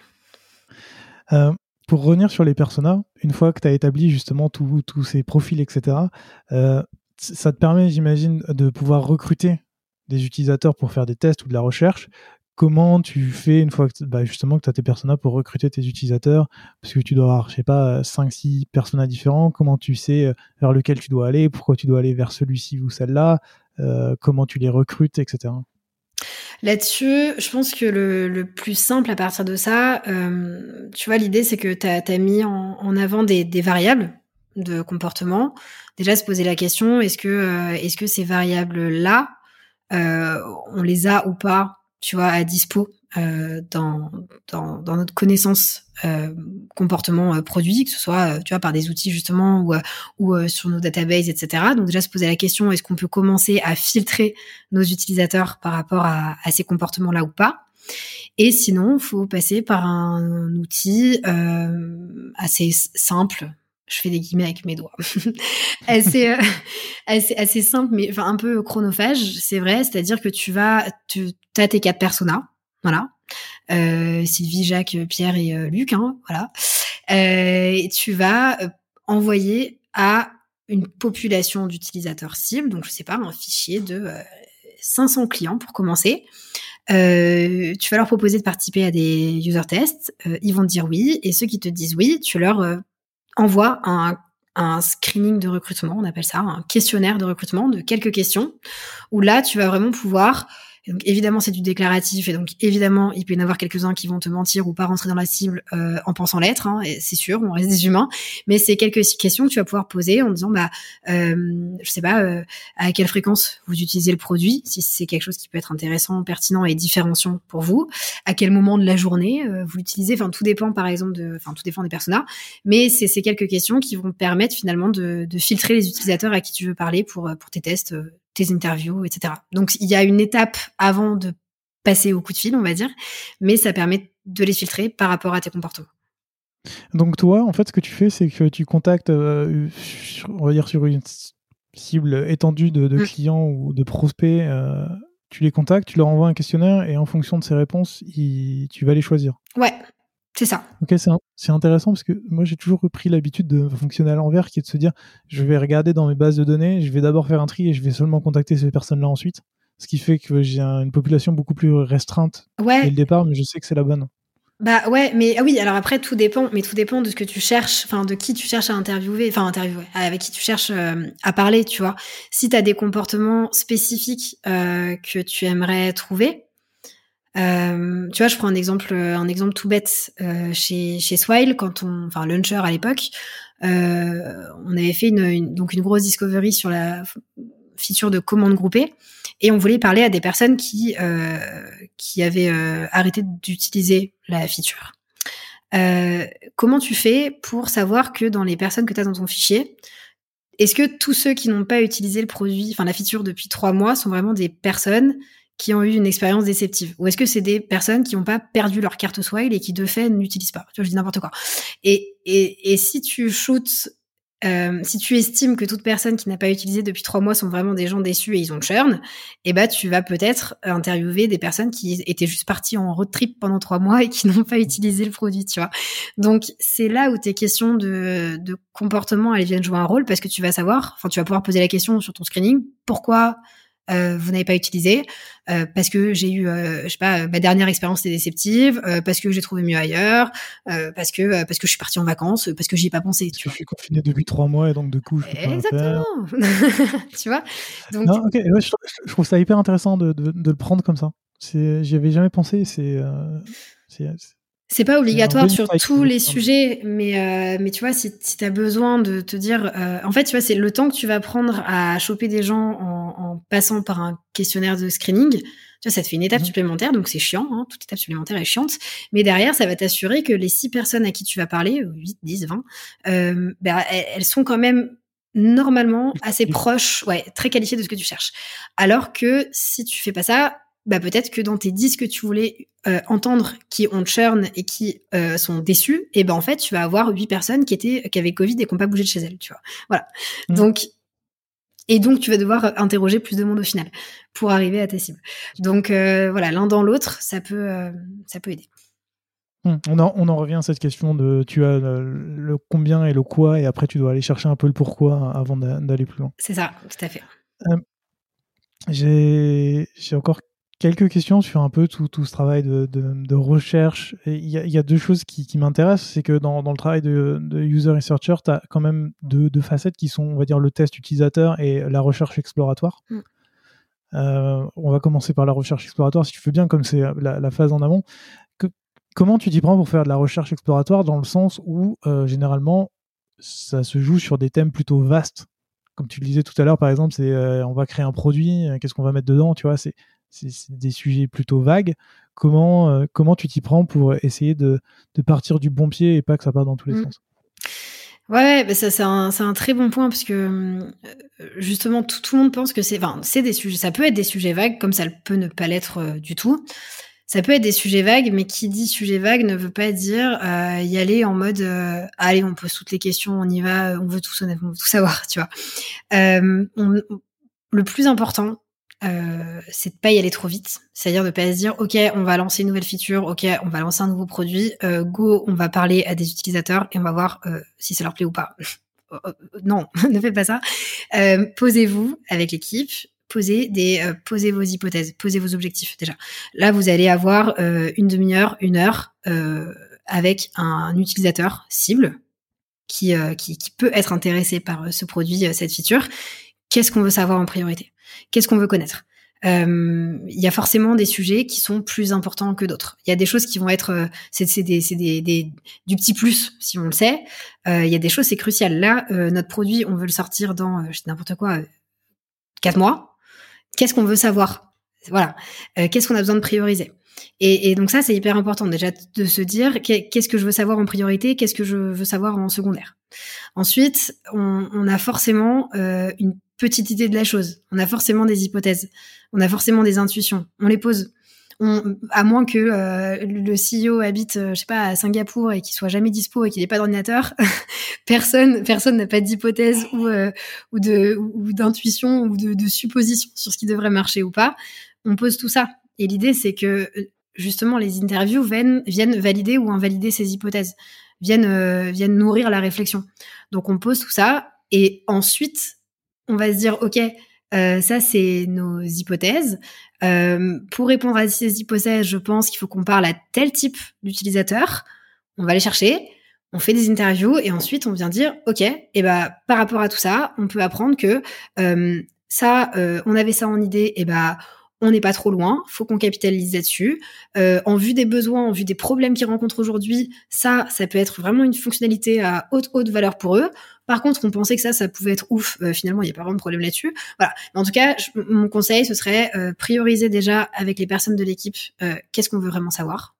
Euh, pour revenir sur les personas, une fois que tu as établi justement tous ces profils, et cetera, euh, ça te permet, j'imagine, de pouvoir recruter des utilisateurs pour faire des tests ou de la recherche. Comment tu fais une fois que, bah justement, que tu as tes personas pour recruter tes utilisateurs? Parce que tu dois avoir, je sais pas, cinq six personas différents. Comment tu sais vers lequel tu dois aller? Pourquoi tu dois aller vers celui-ci ou celle-là? euh, Comment tu les recrutes, et cetera. Là-dessus, je pense que le, le plus simple à partir de ça, euh, tu vois, l'idée, c'est que tu as mis en, en avant des, des variables de comportement. Déjà, se poser la question, est-ce que, euh, est-ce que ces variables-là, euh, on les a ou pas, tu vois, à dispo euh, dans, dans, dans notre connaissance euh, comportement euh, produit, que ce soit, euh, tu vois, par des outils justement ou, euh, ou euh, sur nos databases, et cetera. Donc déjà se poser la question, est-ce qu'on peut commencer à filtrer nos utilisateurs par rapport à, à ces comportements-là ou pas? Et sinon, il faut passer par un outil euh, assez simple. Je fais des guillemets avec mes doigts. assez, euh, assez, assez simple, mais enfin un peu chronophage, c'est vrai. C'est-à-dire que tu vas, tu as tes quatre personas, voilà. Euh, Sylvie, Jacques, Pierre et euh, Luc, hein, voilà. Euh, et tu vas euh, envoyer à une population d'utilisateurs cibles, donc je sais pas, un fichier de euh, cinq cents clients pour commencer. Euh, tu vas leur proposer de participer à des user tests, euh, ils vont te dire oui, et ceux qui te disent oui, tu leur euh, envoies un, un screening de recrutement, on appelle ça, un questionnaire de recrutement de quelques questions, où là, tu vas vraiment pouvoir... Donc évidemment, c'est du déclaratif, et donc évidemment, il peut y en avoir quelques-uns qui vont te mentir ou pas rentrer dans la cible euh, en pensant l'être, hein, et c'est sûr, on reste des humains, mais c'est quelques questions que tu vas pouvoir poser en disant, bah, euh, je sais pas, euh, à quelle fréquence vous utilisez le produit, si c'est quelque chose qui peut être intéressant, pertinent et différenciant pour vous, à quel moment de la journée euh, vous l'utilisez, enfin tout dépend par exemple de, enfin tout dépend des personas, mais c'est ces quelques questions qui vont permettre finalement de, de filtrer les utilisateurs à qui tu veux parler pour pour tes tests, tes interviews, et cetera. Donc, il y a une étape avant de passer au coup de fil, on va dire, mais ça permet de les filtrer par rapport à tes comportements. Donc, toi, en fait, ce que tu fais, c'est que tu contactes, euh, on va dire, sur une cible étendue de, de mmh. clients ou de prospects, euh, tu les contactes, tu leur envoies un questionnaire et en fonction de ces réponses, ils, tu vas les choisir. Ouais, c'est ça. Ok, c'est, c'est intéressant parce que moi, j'ai toujours repris l'habitude de fonctionner à l'envers, qui est de se dire, je vais regarder dans mes bases de données, je vais d'abord faire un tri et je vais seulement contacter ces personnes-là ensuite. Ce qui fait que j'ai une population beaucoup plus restreinte ouais. dès le départ, mais je sais que c'est la bonne. Bah ouais, mais ah oui, alors après tout dépend, mais tout dépend de ce que tu cherches, enfin de qui tu cherches à interviewer, enfin interviewer, avec qui tu cherches euh, à parler, tu vois. Si tu as des comportements spécifiques euh, que tu aimerais trouver, euh, tu vois, je prends un exemple, un exemple tout bête euh, chez chez Swile, quand on, enfin Launcher à l'époque, euh, on avait fait une, une donc une grosse discovery sur la feature de commande groupée. Et on voulait parler à des personnes qui euh, qui avaient euh, arrêté d'utiliser la feature. Euh, comment tu fais pour savoir que dans les personnes que tu as dans ton fichier, est-ce que tous ceux qui n'ont pas utilisé le produit, enfin la feature depuis trois mois, sont vraiment des personnes qui ont eu une expérience déceptive? Ou est-ce que c'est des personnes qui n'ont pas perdu leur carte Swile et qui de fait n'utilisent pas? Tu vois, je dis n'importe quoi. Et, et, et si tu shoots Euh, si tu estimes que toute personne qui n'a pas utilisé depuis trois mois sont vraiment des gens déçus et ils ont churn, eh ben tu vas peut-être interviewer des personnes qui étaient juste parties en road trip pendant trois mois et qui n'ont pas utilisé le produit, tu vois. Donc c'est là où tes questions de, de comportement elles viennent jouer un rôle, parce que tu vas savoir, enfin tu vas pouvoir poser la question sur ton screening, pourquoi Euh, vous n'avez pas utilisé, euh, parce que j'ai eu, euh, je sais pas, ma dernière expérience était déceptive, euh, parce que j'ai trouvé mieux ailleurs, euh, parce que euh, parce que je suis partie en vacances, parce que j'y ai pas pensé. Tu je vois. suis confiné depuis trois mois et donc du coup je peux pas le faire. Exactement. Tu vois. Donc. Non, ok, ouais, je, je trouve ça hyper intéressant de, de, de le prendre comme ça. C'est, j'y avais jamais pensé. C'est, euh, c'est, c'est... C'est pas obligatoire C'est sur tous les sujets, mais euh, mais tu vois, si, si t'as besoin de te dire, euh, en fait, tu vois, c'est le temps que tu vas prendre à choper des gens en, en passant par un questionnaire de screening. Tu vois, ça te fait une étape mmh. supplémentaire, donc c'est chiant, hein, toute étape supplémentaire est chiante, mais derrière, ça va t'assurer que les six personnes à qui tu vas parler, huit, dix, vingt, euh, bah, elles, elles sont quand même normalement assez proches, ouais, très qualifiées de ce que tu cherches. Alors que si tu fais pas ça, bah peut-être que dans tes dix que tu voulais euh, entendre qui ont churn et qui euh, sont déçus, et ben en fait tu vas avoir huit personnes qui étaient qui avaient Covid et qui n'ont pas bougé de chez elles, tu vois. Voilà. Mmh. Donc Et donc, tu vas devoir interroger plus de monde au final pour arriver à tes cibles. Donc, euh, voilà, l'un dans l'autre, ça peut, euh, ça peut aider. On en, on en revient à cette question de tu as le, le combien et le quoi, et après tu dois aller chercher un peu le pourquoi avant d'aller plus loin. C'est ça, tout à fait. Euh, j'ai, j'ai encore quelques questions sur un peu tout, tout ce travail de, de, de recherche. Il y, y a deux choses qui, qui m'intéressent, c'est que dans, dans le travail de, de user researcher, tu as quand même deux, deux facettes qui sont, on va dire, le test utilisateur et la recherche exploratoire. Mm. Euh, on va commencer par la recherche exploratoire, si tu veux bien, comme c'est la, la phase en amont. Que, comment tu t'y prends pour faire de la recherche exploratoire, dans le sens où, euh, généralement, ça se joue sur des thèmes plutôt vastes. Comme tu le disais tout à l'heure, par exemple, c'est euh, on va créer un produit, euh, qu'est-ce qu'on va mettre dedans, tu vois, c'est, c'est, c'est des sujets plutôt vagues. Comment, euh, comment tu t'y prends pour essayer de, de partir du bon pied et pas que ça parte dans tous les mmh. sens? Ouais, bah ça c'est un, c'est un très bon point, parce que justement tout, tout le monde pense que c'est, enfin, c'est des sujets, ça peut être des sujets vagues, comme ça peut ne pas l'être euh, du tout. Ça peut être des sujets vagues, mais qui dit sujet vague ne veut pas dire euh, y aller en mode euh, allez, on pose toutes les questions, on y va, on veut tout, on veut tout savoir, tu vois. Euh, on, le plus important, euh, c'est de pas y aller trop vite, c'est-à-dire de pas se dire ok, on va lancer une nouvelle feature, ok, on va lancer un nouveau produit, euh, go, on va parler à des utilisateurs et on va voir euh, si ça leur plaît ou pas. Non, ne faites pas ça. Euh, posez-vous avec l'équipe. Posez, des, euh, posez vos hypothèses, posez vos objectifs déjà. Là, vous allez avoir euh, une demi-heure, une heure euh, avec un, un utilisateur cible qui, euh, qui, qui peut être intéressé par euh, ce produit, euh, cette feature. Qu'est-ce qu'on veut savoir en priorité? Qu'est-ce qu'on veut connaître? Euh, il y a forcément des sujets qui sont plus importants que d'autres. Il y a des choses qui vont être, euh, c'est, c'est, des, c'est des, des, du petit plus, si on le sait. Euh, il y a des choses, c'est crucial. Là, euh, notre produit, on veut le sortir dans, euh, je sais n'importe quoi, euh, quatre mois. Qu'est-ce qu'on veut savoir? Voilà. Euh, qu'est-ce qu'on a besoin de prioriser? Et, et donc ça, c'est hyper important déjà de se dire qu'est-ce que je veux savoir en priorité, qu'est-ce que je veux savoir en secondaire. Ensuite, on, on a forcément euh, une petite idée de la chose. On a forcément des hypothèses. On a forcément des intuitions. On les pose. On, à moins que euh, le C E O habite, euh, je sais pas, à Singapour et qu'il soit jamais dispo et qu'il n'ait pas d'ordinateur, personne, personne n'a pas d'hypothèse ou euh, ou de ou d'intuition ou de, de supposition sur ce qui devrait marcher ou pas. On pose tout ça. Et l'idée, c'est que justement les interviews viennent viennent valider ou invalider ces hypothèses, viennent euh, viennent nourrir la réflexion. Donc on pose tout ça et ensuite on va se dire ok. Euh, ça, c'est nos hypothèses. Euh, pour répondre à ces hypothèses, je pense qu'il faut qu'on parle à tel type d'utilisateur. On va les chercher, on fait des interviews et ensuite on vient dire, ok, et ben par rapport à tout ça, on peut apprendre que euh, ça, euh, on avait ça en idée, et ben on n'est pas trop loin, faut qu'on capitalise là-dessus. Euh, en vue des besoins, en vue des problèmes qu'ils rencontrent aujourd'hui, ça, ça peut être vraiment une fonctionnalité à haute, haute valeur pour eux. Par contre, on pensait que ça, ça pouvait être ouf. Euh, finalement, il n'y a pas vraiment de problème là-dessus. Voilà. Mais en tout cas, je, mon conseil, ce serait euh, prioriser déjà avec les personnes de l'équipe euh, qu'est-ce qu'on veut vraiment savoir.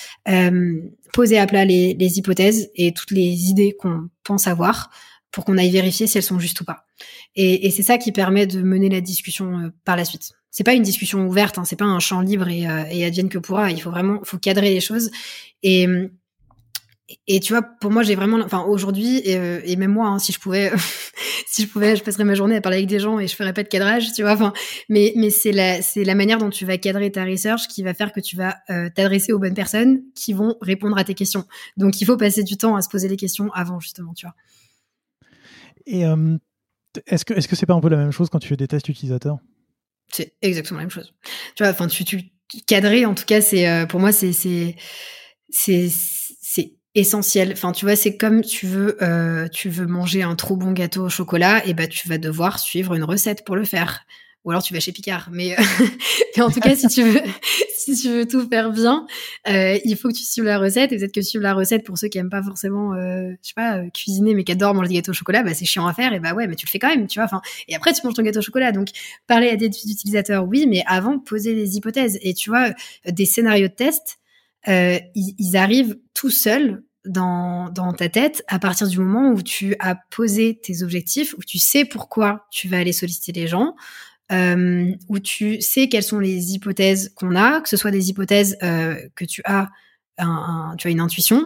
Euh, poser à plat les, les hypothèses et toutes les idées qu'on pense avoir pour qu'on aille vérifier si elles sont justes ou pas. Et, et c'est ça qui permet de mener la discussion euh, par la suite. C'est pas une discussion ouverte, hein, c'est pas un champ libre et, euh, et advienne que pourra. Il faut vraiment, faut cadrer les choses. Et et tu vois, pour moi, j'ai vraiment, enfin aujourd'hui et, euh, et même moi, hein, si je pouvais, si je pouvais, je passerais ma journée à parler avec des gens et je ferais pas de cadrage, tu vois. Enfin, mais mais c'est la c'est la manière dont tu vas cadrer ta research qui va faire que tu vas euh, t'adresser aux bonnes personnes qui vont répondre à tes questions. Donc il faut passer du temps à se poser les questions avant justement, tu vois. Et euh, est-ce que est-ce que c'est pas un peu la même chose quand tu fais des tests utilisateurs? C'est exactement la même chose. Tu vois, enfin, tu, tu cadrer, en tout cas, c'est euh, pour moi, c'est c'est c'est c'est essentiel. Enfin, tu vois, c'est comme tu veux euh, tu veux manger un trop bon gâteau au chocolat, et ben tu vas devoir suivre une recette pour le faire. Ou alors tu vas chez Picard. Mais, mais en tout cas, si tu veux si tu veux tout faire bien, euh, il faut que tu suives la recette. Et peut-être que suivre la recette, pour ceux qui aiment pas forcément, euh, je sais pas, euh, cuisiner, mais qui adorent manger des gâteaux au chocolat, bah c'est chiant à faire. Et bah ouais, mais tu le fais quand même, tu vois. Enfin, et après tu manges ton gâteau au chocolat. Donc parler à des utilisateurs, oui, mais avant poser les hypothèses. Et tu vois, des scénarios de test, euh, ils, ils arrivent tout seuls dans dans ta tête à partir du moment où tu as posé tes objectifs, où tu sais pourquoi tu vas aller solliciter les gens. Euh, où tu sais quelles sont les hypothèses qu'on a, que ce soit des hypothèses euh, que tu as, un, un, tu as une intuition,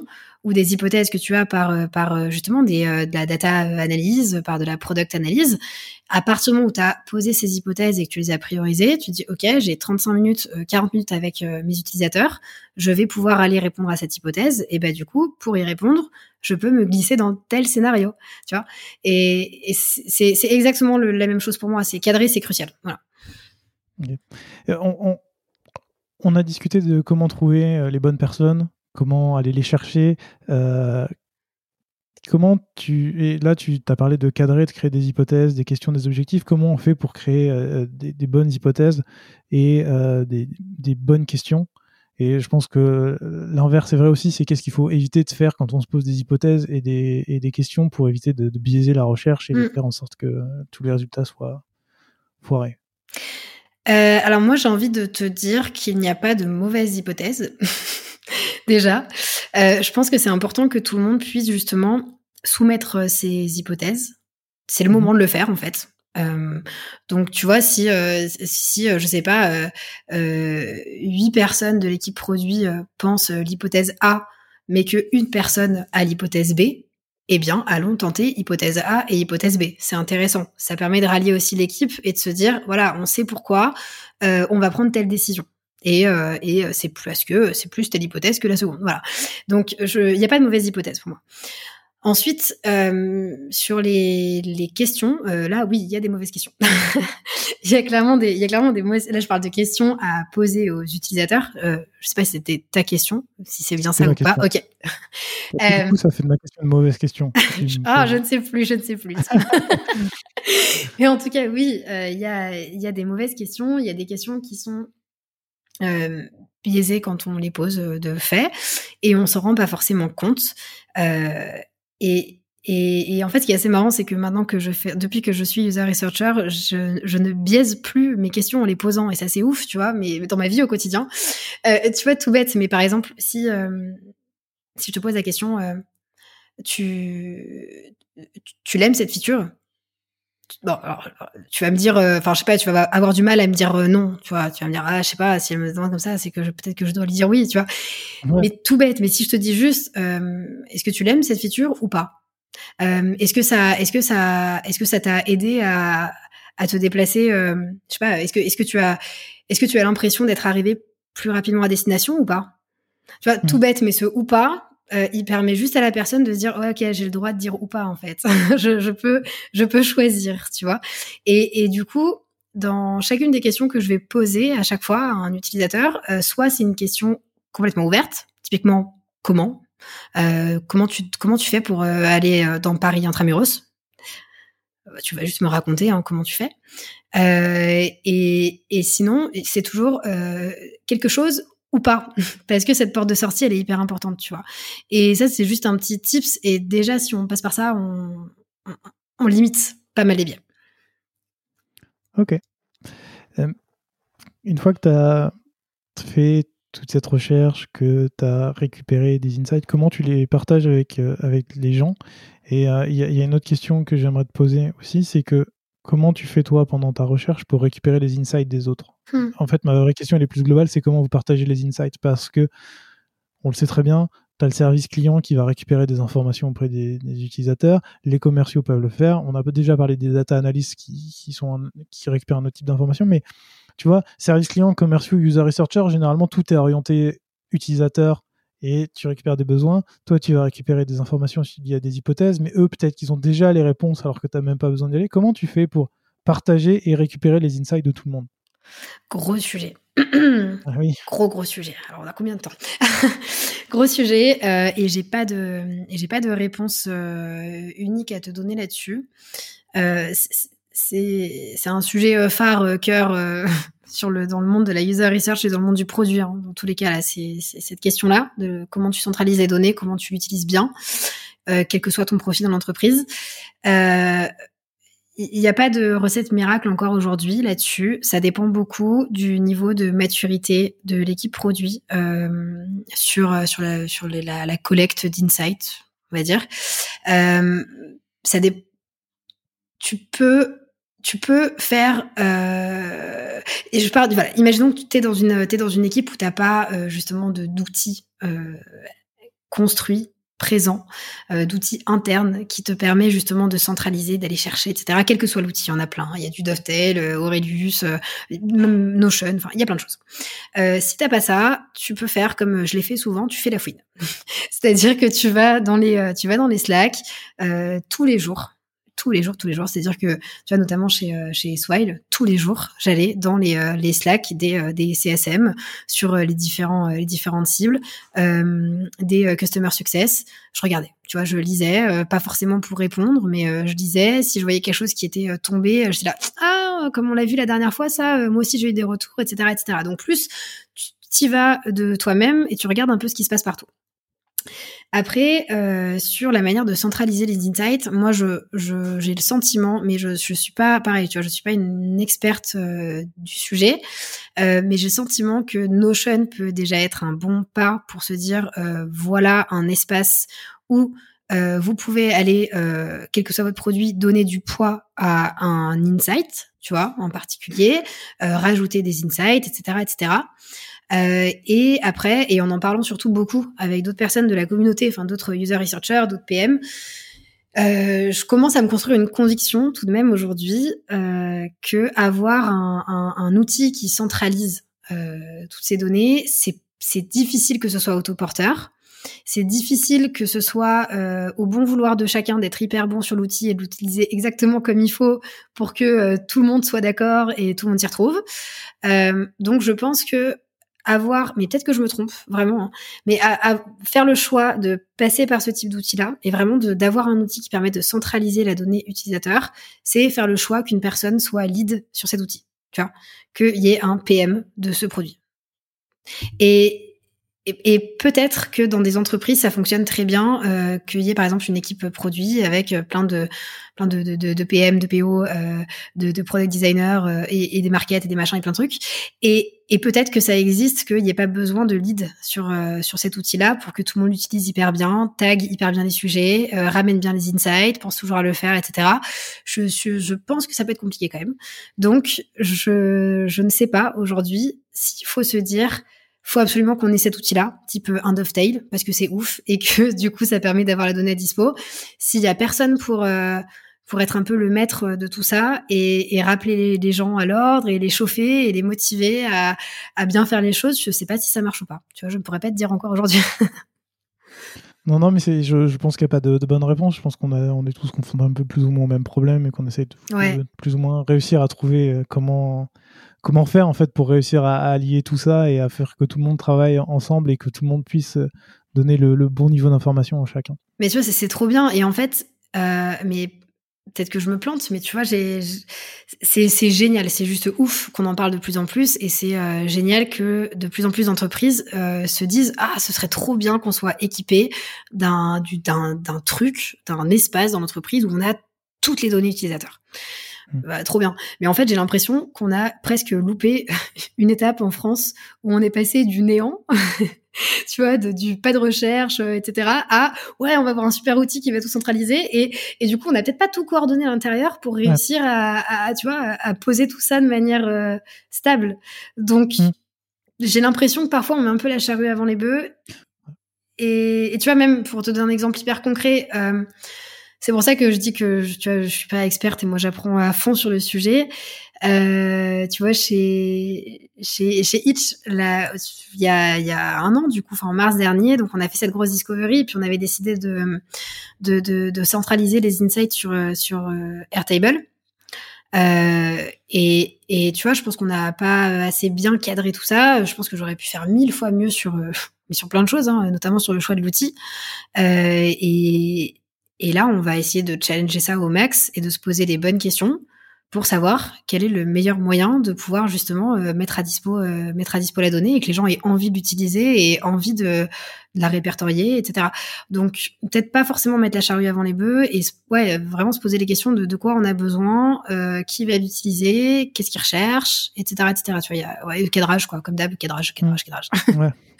ou des hypothèses que tu as par, par justement des, euh, de la data analyse, par de la product analyse, à partir du moment où tu as posé ces hypothèses et que tu les as priorisées, tu te dis, OK, j'ai trente-cinq minutes, quarante minutes avec euh, mes utilisateurs, je vais pouvoir aller répondre à cette hypothèse. Et ben du coup, pour y répondre, je peux me glisser dans tel scénario, tu vois. Et, et c'est, c'est exactement le, la même chose pour moi. C'est cadrer, c'est crucial. Voilà. Okay. On, on, on a discuté de comment trouver les bonnes personnes, comment aller les chercher. Euh, comment tu et là tu as parlé de cadrer, de créer des hypothèses, des questions, des objectifs. Comment on fait pour créer euh, des, des bonnes hypothèses et euh, des, des bonnes questions? Et je pense que l'inverse est vrai aussi, c'est qu'est-ce qu'il faut éviter de faire quand on se pose des hypothèses et des, et des questions pour éviter de, de biaiser la recherche et mmh. de faire en sorte que tous les résultats soient foirés. Euh, alors moi, j'ai envie de te dire qu'il n'y a pas de mauvaise hypothèse. Déjà, euh, je pense que c'est important que tout le monde puisse justement soumettre ses hypothèses. C'est le mmh. moment de le faire, en fait. Euh, donc, tu vois, si, euh, si euh, je sais pas, euh, euh, huit personnes de l'équipe produit euh, pensent l'hypothèse A, mais qu'une personne a l'hypothèse B, eh bien, allons tenter hypothèse A et hypothèse B. C'est intéressant. Ça permet de rallier aussi l'équipe et de se dire, voilà, on sait pourquoi euh, on va prendre telle décision. Et, euh, et c'est plus parce que c'est plus telle hypothèse que la seconde. Voilà. Donc, il n'y a pas de mauvaise hypothèse pour moi. Ensuite, euh, sur les, les questions, euh, là, oui, il y a des mauvaises questions. Il y a clairement des, il y a clairement des mauvaises. Là, je parle de questions à poser aux utilisateurs. Euh, je sais pas si c'était ta question, si c'est bien ça ou question. pas. Ok. Du coup, ça fait de ma question une mauvaise question. Ah, je ne sais plus, je ne sais plus. Mais en tout cas, oui, il euh, y a, il y a des mauvaises questions. Il y a des questions qui sont euh, biaisées quand on les pose de fait, et on s'en rend pas forcément compte. Euh, Et, et, et en fait, ce qui est assez marrant, c'est que maintenant que je fais, depuis que je suis user researcher, je, je ne biaise plus mes questions en les posant. Et ça, c'est ouf, tu vois, mais dans ma vie au quotidien. Euh, tu vois, tout bête, mais par exemple, si, euh, si je te pose la question, euh, tu, tu l'aimes cette feature? Bon, alors, tu vas me dire, enfin, euh, je sais pas, tu vas avoir du mal à me dire euh, non, tu vois. Tu vas me dire, ah, je sais pas, si elle me demande comme ça, c'est que je, peut-être que je dois lui dire oui, tu vois. Ouais. Mais tout bête, mais si je te dis juste, euh, est-ce que tu l'aimes cette feature ou pas? Euh, est-ce que ça, est-ce que ça, est-ce que ça t'a aidé à, à te déplacer, euh, je sais pas, est-ce que, est-ce que tu as, est-ce que tu as l'impression d'être arrivé plus rapidement à destination ou pas? Tu vois, mmh. tout bête, mais ce ou pas, euh, il permet juste à la personne de se dire, oh, ok, j'ai le droit de dire ou pas en fait. je, je peux, je peux choisir, tu vois. Et, et du coup, dans chacune des questions que je vais poser à chaque fois à un utilisateur, euh, soit c'est une question complètement ouverte, typiquement comment. Euh, comment tu comment tu fais pour euh, aller euh, dans Paris intramuros? euh, Tu vas juste me raconter hein, comment tu fais. Euh, et, et sinon, c'est toujours euh, quelque chose ou pas, parce que cette porte de sortie, elle est hyper importante, tu vois. Et ça, c'est juste un petit tips. Et déjà, si on passe par ça, on, on, on limite pas mal les biais. Ok. Euh, une fois que tu as fait toute cette recherche, que tu as récupéré des insights, comment tu les partages avec, euh, avec les gens? Et il euh, y, y a une autre question que j'aimerais te poser aussi, c'est que comment tu fais toi pendant ta recherche pour récupérer les insights des autres? hmm. En fait, ma vraie question elle est plus globale, c'est comment vous partagez les insights? Parce que, on le sait très bien, tu as le service client qui va récupérer des informations auprès des, des utilisateurs, les commerciaux peuvent le faire, on a déjà parlé des data analysts qui, qui, sont un, qui récupèrent un autre type d'informations, mais tu vois, service client, commerciaux, user researcher, généralement, tout est orienté utilisateur et tu récupères des besoins. Toi, tu vas récupérer des informations s'il y a des hypothèses, mais eux, peut-être qu'ils ont déjà les réponses alors que tu n'as même pas besoin d'y aller. Comment tu fais pour partager et récupérer les insights de tout le monde? Gros sujet. Ah oui. Gros, gros sujet. Alors, on a combien de temps? Gros sujet. Euh, et j'ai pas de, et j'ai pas de réponse euh, unique à te donner là-dessus. Euh, c'est, c'est, c'est un sujet phare, euh, cœur, euh, sur le, dans le monde de la user research et dans le monde du produit. Hein. Dans tous les cas, là, c'est, c'est cette question-là de comment tu centralises les données, comment tu l'utilises bien, euh, quel que soit ton profil dans l'entreprise. Euh, Il n'y a pas de recette miracle encore aujourd'hui là-dessus. Ça dépend beaucoup du niveau de maturité de l'équipe produit euh, sur sur la sur les, la, la collecte d'insights, on va dire. Euh, ça dé... Tu peux tu peux faire euh... et je parle voilà. Imaginons que tu es dans une t'es dans une équipe où t'as pas euh, justement de d'outils euh, construits présent, euh, d'outils internes qui te permet justement de centraliser, d'aller chercher, et cetera. Quel que soit l'outil, il y en a plein. Il y a du Dovetail, euh, Aurelius, euh, même Notion, enfin, il y a plein de choses. Euh, si t'as pas ça, tu peux faire comme je l'ai fait souvent, tu fais la fouine. C'est-à-dire que tu vas dans les, euh, tu vas dans les Slack euh, tous les jours. tous les jours, tous les jours. C'est-à-dire que, tu vois, notamment chez euh, chez Swile, tous les jours, j'allais dans les euh, les Slack des euh, des C S M sur euh, les différents euh, les différentes cibles, euh, des euh, customer success. Je regardais, tu vois, je lisais, euh, pas forcément pour répondre, mais euh, je lisais. Si je voyais quelque chose qui était euh, tombé, euh, j'étais là, ah, comme on l'a vu la dernière fois, ça, euh, moi aussi j'ai eu des retours, et cetera, et cetera. Donc plus tu y vas de toi-même et tu regardes un peu ce qui se passe partout. Après, euh, sur la manière de centraliser les insights, moi, je, je, j'ai le sentiment, mais je, je suis pas pareil, tu vois, je suis pas une experte euh, du sujet, euh, mais j'ai le sentiment que Notion peut déjà être un bon pas pour se dire, euh, voilà un espace où euh, vous pouvez aller, euh, quel que soit votre produit, donner du poids à un insight, tu vois, en particulier, euh, rajouter des insights, et cetera, et cetera. Euh, et après, et en en parlant surtout beaucoup avec d'autres personnes de la communauté, enfin d'autres user researchers, d'autres P M, euh, je commence à me construire une conviction tout de même aujourd'hui euh, que avoir un, un, un outil qui centralise euh, toutes ces données, c'est, c'est difficile que ce soit autoporteur. C'est difficile que ce soit euh, au bon vouloir de chacun d'être hyper bon sur l'outil et de l'utiliser exactement comme il faut pour que euh, tout le monde soit d'accord et tout le monde s'y retrouve. Euh, donc je pense que avoir, mais peut-être que je me trompe vraiment, hein, mais à, à faire le choix de passer par ce type d'outil-là et vraiment de, d'avoir un outil qui permet de centraliser la donnée utilisateur, c'est faire le choix qu'une personne soit lead sur cet outil, tu vois, qu'il y ait un P M de ce produit. Et Et, et peut-être que dans des entreprises, ça fonctionne très bien, euh, qu'il y ait par exemple une équipe produit avec plein de plein de, de, de, de P M, de P O, euh, de, de product designers euh, et, et des markets et des machins et plein de trucs. Et, et peut-être que ça existe, qu'il n'y ait pas besoin de lead sur euh, sur cet outil-là pour que tout le monde l'utilise hyper bien, tag hyper bien les sujets, euh, ramène bien les insights, pense toujours à le faire, et cetera. Je, je, je pense que ça peut être compliqué quand même. Donc, je, je ne sais pas aujourd'hui s'il faut se dire faut absolument qu'on ait cet outil-là, type un Dovetail, parce que c'est ouf et que du coup ça permet d'avoir la donnée à dispo. S'il y a personne pour euh, pour être un peu le maître de tout ça et, et rappeler les, les gens à l'ordre et les chauffer et les motiver à, à bien faire les choses, je sais pas si ça marche ou pas. Tu vois, je ne pourrais pas te dire encore aujourd'hui. Non, non, mais c'est, je, je pense qu'il n'y a pas de, de bonne réponse. Je pense qu'on a, on est tous confrontés un peu plus ou moins au même problème et qu'on essaie de, Ouais. de plus ou moins réussir à trouver comment comment faire en fait pour réussir à, à allier tout ça et à faire que tout le monde travaille ensemble et que tout le monde puisse donner le, le bon niveau d'information à chacun. Mais tu vois, c'est, c'est trop bien. Et en fait, euh, mais peut-être que je me plante, mais tu vois, j'ai, c'est, c'est génial. C'est juste ouf qu'on en parle de plus en plus. Et c'est euh, génial que de plus en plus d'entreprises euh, se disent « Ah, ce serait trop bien qu'on soit équipé d'un, du, d'un, d'un truc, d'un espace dans l'entreprise où on a toutes les données utilisateurs. » Bah, trop bien. Mais en fait, j'ai l'impression qu'on a presque loupé une étape en France où on est passé du néant, tu vois, de, du pas de recherche, et cetera, à ouais, on va avoir un super outil qui va tout centraliser. Et, et du coup, on n'a peut-être pas tout coordonné à l'intérieur pour réussir ouais. à, à, tu vois, à, à poser tout ça de manière euh, stable. Donc, mm. j'ai l'impression que parfois, on met un peu la charrue avant les bœufs. Et, et tu vois, même pour te donner un exemple hyper concret, euh, c'est pour ça que je dis que tu vois, je suis pas experte et moi j'apprends à fond sur le sujet. Euh, tu vois, chez chez chez Itch, là, il y a il y a un an du coup, enfin en mars dernier, donc on a fait cette grosse discovery et puis on avait décidé de de de, de centraliser les insights sur sur euh, Airtable. Euh, et et tu vois, je pense qu'on n'a pas assez bien cadré tout ça. Je pense que j'aurais pu faire mille fois mieux sur euh, mais sur plein de choses, hein, notamment sur le choix de l'outil. Euh, et Et là, on va essayer de challenger ça au max et de se poser les bonnes questions pour savoir quel est le meilleur moyen de pouvoir justement euh, mettre à dispo, euh, mettre à dispo la donnée et que les gens aient envie de l'utiliser et envie de, de la répertorier, et cetera. Donc, peut-être pas forcément mettre la charrue avant les bœufs et ouais, vraiment se poser les questions de, de quoi on a besoin, euh, qui va l'utiliser, qu'est-ce qu'il recherche, et cetera, et cetera. Tu vois, il y a ouais, le cadrage, quoi, comme d'hab, cadrage, cadrage, cadrage. Ouais.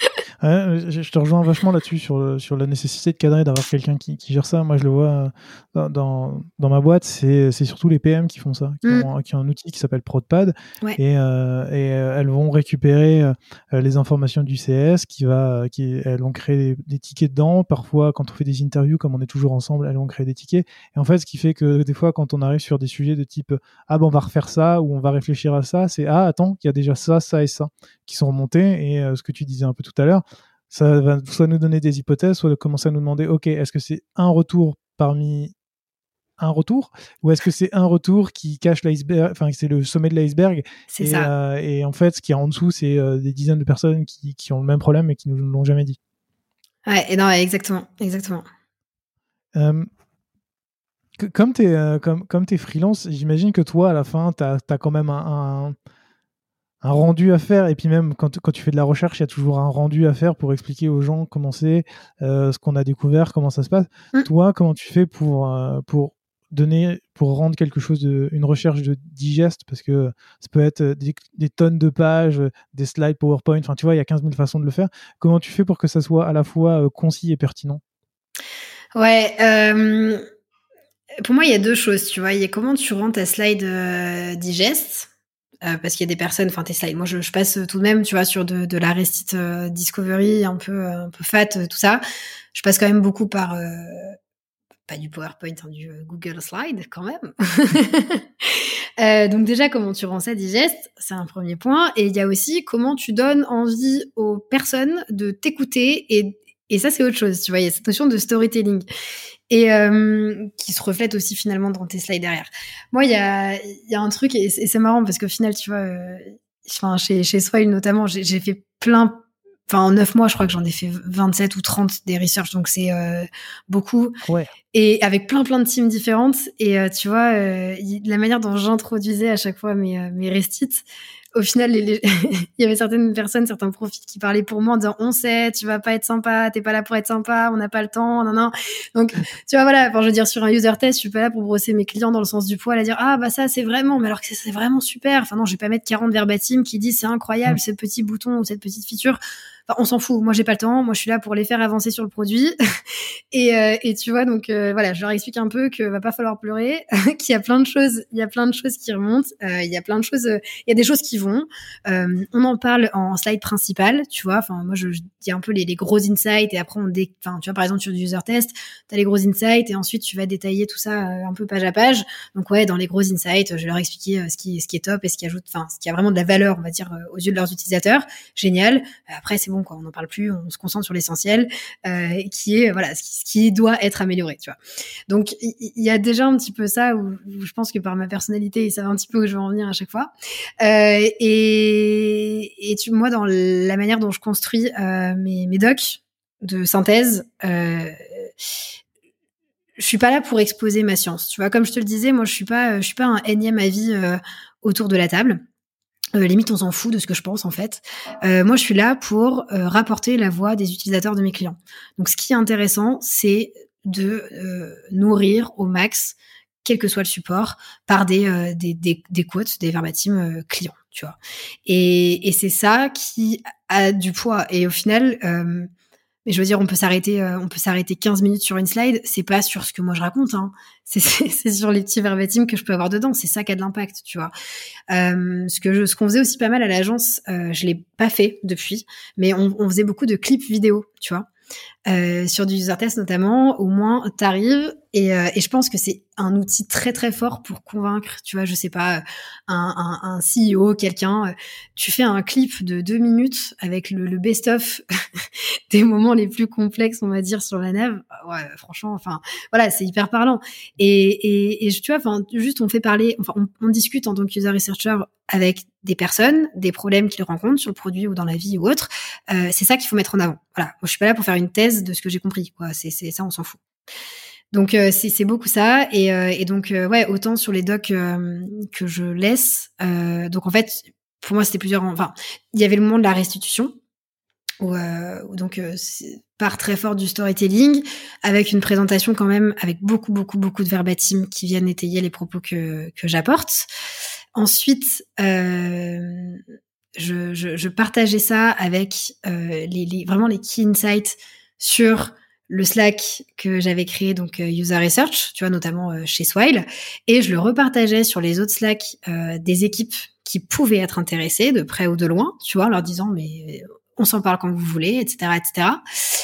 Ouais, je te rejoins vachement là-dessus sur, le, sur la nécessité de cadrer, d'avoir quelqu'un qui, qui gère ça. Moi, je le vois dans, dans, dans ma boîte, c'est, c'est surtout les P M qui font ça, qui, mm. ont, qui ont un outil qui s'appelle ProdPad. Ouais. Et, euh, et euh, elles vont récupérer euh, les informations du C S, qui va, qui, elles vont créer des, des tickets dedans. Parfois, quand on fait des interviews, comme on est toujours ensemble, elles vont créer des tickets. Et en fait, ce qui fait que des fois, quand on arrive sur des sujets de type « Ah ben, on va refaire ça » ou « On va réfléchir à ça », c'est « Ah, attends, il y a déjà ça, ça et ça » qui sont remontés. Et euh, ce que tu disais un peu tout à l'heure, ça va soit nous donner des hypothèses, soit commencer à nous demander, ok, est-ce que c'est un retour parmi un retour, ou est-ce que c'est un retour qui cache l'iceberg, enfin c'est le sommet de l'iceberg, c'est et, ça. Euh, et en fait, ce qui est en dessous, c'est euh, des dizaines de personnes qui, qui ont le même problème et qui nous l'ont jamais dit. Ouais, et non, exactement, exactement. Euh, que, comme t'es euh, comme comme t'es freelance, j'imagine que toi, à la fin, t'as t'as quand même un, un un rendu à faire, et puis même quand, quand tu fais de la recherche, il y a toujours un rendu à faire pour expliquer aux gens comment c'est, euh, ce qu'on a découvert, comment ça se passe. Mmh. Toi, comment tu fais pour, euh, pour donner, pour rendre quelque chose de, une recherche de digeste, parce que ça peut être des, des tonnes de pages, des slides PowerPoint, enfin tu vois, il y a quinze mille façons de le faire. Comment tu fais pour que ça soit à la fois euh, concis et pertinent? Ouais, euh, pour moi, il y a deux choses, tu vois. Il y a comment tu rends ta slide euh, digeste. Euh, parce qu'il y a des personnes, enfin tes slides, moi je, je passe tout de même, tu vois, sur de, de la Restit euh, Discovery, un peu, un peu fat, euh, tout ça. Je passe quand même beaucoup par, euh, pas du PowerPoint, hein, du euh, Google Slide quand même. euh, donc déjà, comment tu rends ça digeste, c'est un premier point. Et il y a aussi comment tu donnes envie aux personnes de t'écouter, et, et ça c'est autre chose, tu vois, il y a cette notion de storytelling. Et euh, qui se reflète aussi finalement dans tes slides derrière. Moi, il y a, y a un truc, et c'est, et c'est marrant parce qu'au final, tu vois, euh, enfin, chez, chez Swile notamment, j'ai, j'ai fait plein, enfin en neuf mois, je crois que j'en ai fait vingt-sept ou trente des research, donc c'est euh, beaucoup. Ouais. Et avec plein plein de teams différentes. Et euh, tu vois, euh, y, la manière dont j'introduisais à chaque fois mes, euh, mes restits, au final, les, les... il y avait certaines personnes, certains profils qui parlaient pour moi en disant « On sait, tu vas pas être sympa, t'es pas là pour être sympa, on n'a pas le temps, non, non. » Donc, tu vois, voilà, enfin, je veux dire, sur un user test, je suis pas là pour brosser mes clients dans le sens du poil, à dire « Ah, bah ça, c'est vraiment, mais alors que c'est vraiment super. » Enfin non, je vais pas mettre quarante verbatim qui disent « C'est incroyable, mmh. ce petit bouton ou cette petite feature. » Enfin, on s'en fout. Moi, j'ai pas le temps. Moi, je suis là pour les faire avancer sur le produit. et, euh, et tu vois, donc euh, voilà, je leur explique un peu que va pas falloir pleurer, qu'il y a plein de choses, il y a plein de choses qui remontent, euh, il y a plein de choses, il euh, y a des choses qui vont. Euh, on en parle en slide principal, tu vois. Enfin, moi, je, je dis un peu les, les gros insights, et après on dé... enfin, tu vois, par exemple sur du user test, t'as les gros insights, et ensuite tu vas détailler tout ça euh, un peu page à page. Donc ouais, dans les gros insights, je vais leur expliquer euh, ce qui, ce qui est top et ce qui ajoute, enfin, ce qui a vraiment de la valeur, on va dire, euh, aux yeux de leurs utilisateurs. Génial. Après, c'est bon, quoi, on n'en parle plus, on se concentre sur l'essentiel, euh, qui est voilà, ce qui, ce qui doit être amélioré, tu vois. Donc il y, y a déjà un petit peu ça où, où je pense que par ma personnalité, ils savent un petit peu où je veux en venir à chaque fois. Euh, et, et tu, moi, dans la manière dont je construis euh, mes, mes docs de synthèse, euh, je suis pas là pour exposer ma science, tu vois. Comme je te le disais, moi, je suis pas, je suis pas un énième avis euh, autour de la table. Euh, limite, on s'en fout de ce que je pense, en fait. Euh, moi, je suis là pour euh, rapporter la voix des utilisateurs de mes clients. Donc, ce qui est intéressant, c'est de euh, nourrir au max, quel que soit le support, par des, euh, des, des, des quotes, des verbatim euh, clients, tu vois. Et, et c'est ça qui a du poids. Et au final... Euh, mais je veux dire, on peut s'arrêter, euh, on peut s'arrêter quinze minutes sur une slide. C'est pas sur ce que moi je raconte, hein. C'est, c'est, c'est sur les petits verbatim que je peux avoir dedans. C'est ça qui a de l'impact, tu vois. Euh, ce que je, ce qu'on faisait aussi pas mal à l'agence, euh, je l'ai pas fait depuis, mais on, on faisait beaucoup de clips vidéo, tu vois. Euh, sur du user test notamment, au moins t'arrives et, euh, et je pense que c'est un outil très très fort pour convaincre, tu vois, je sais pas, un, un, un C E O, quelqu'un, euh, tu fais un clip de deux minutes avec le, le best-of des moments les plus complexes, on va dire, sur la nav, ouais, franchement, enfin, voilà, c'est hyper parlant. Et, et, et tu vois, enfin, juste on fait parler, enfin, on, on discute en tant que user researcher avec des personnes, des problèmes qu'ils rencontrent sur le produit ou dans la vie ou autre. Euh, c'est ça qu'il faut mettre en avant. Voilà, moi, je suis pas là pour faire une thèse de ce que j'ai compris, quoi. C'est, c'est ça, on s'en fout. Donc euh, c'est, c'est beaucoup ça. Et, euh, et donc euh, ouais, autant sur les docs euh, que je laisse. Euh, donc en fait, pour moi, c'était plusieurs. Enfin, il y avait le moment de la restitution. Où, euh, où donc euh, part très fort du storytelling avec une présentation quand même avec beaucoup beaucoup beaucoup de verbatim qui viennent étayer les propos que que j'apporte. Ensuite, euh, je, je, je partageais ça avec euh, les, les, vraiment les key insights sur le Slack que j'avais créé, donc euh, User Research, tu vois, notamment euh, chez Swile, et je le repartageais sur les autres Slack euh, des équipes qui pouvaient être intéressées de près ou de loin, tu vois, en leur disant mais on s'en parle quand vous voulez, et cetera, et cetera.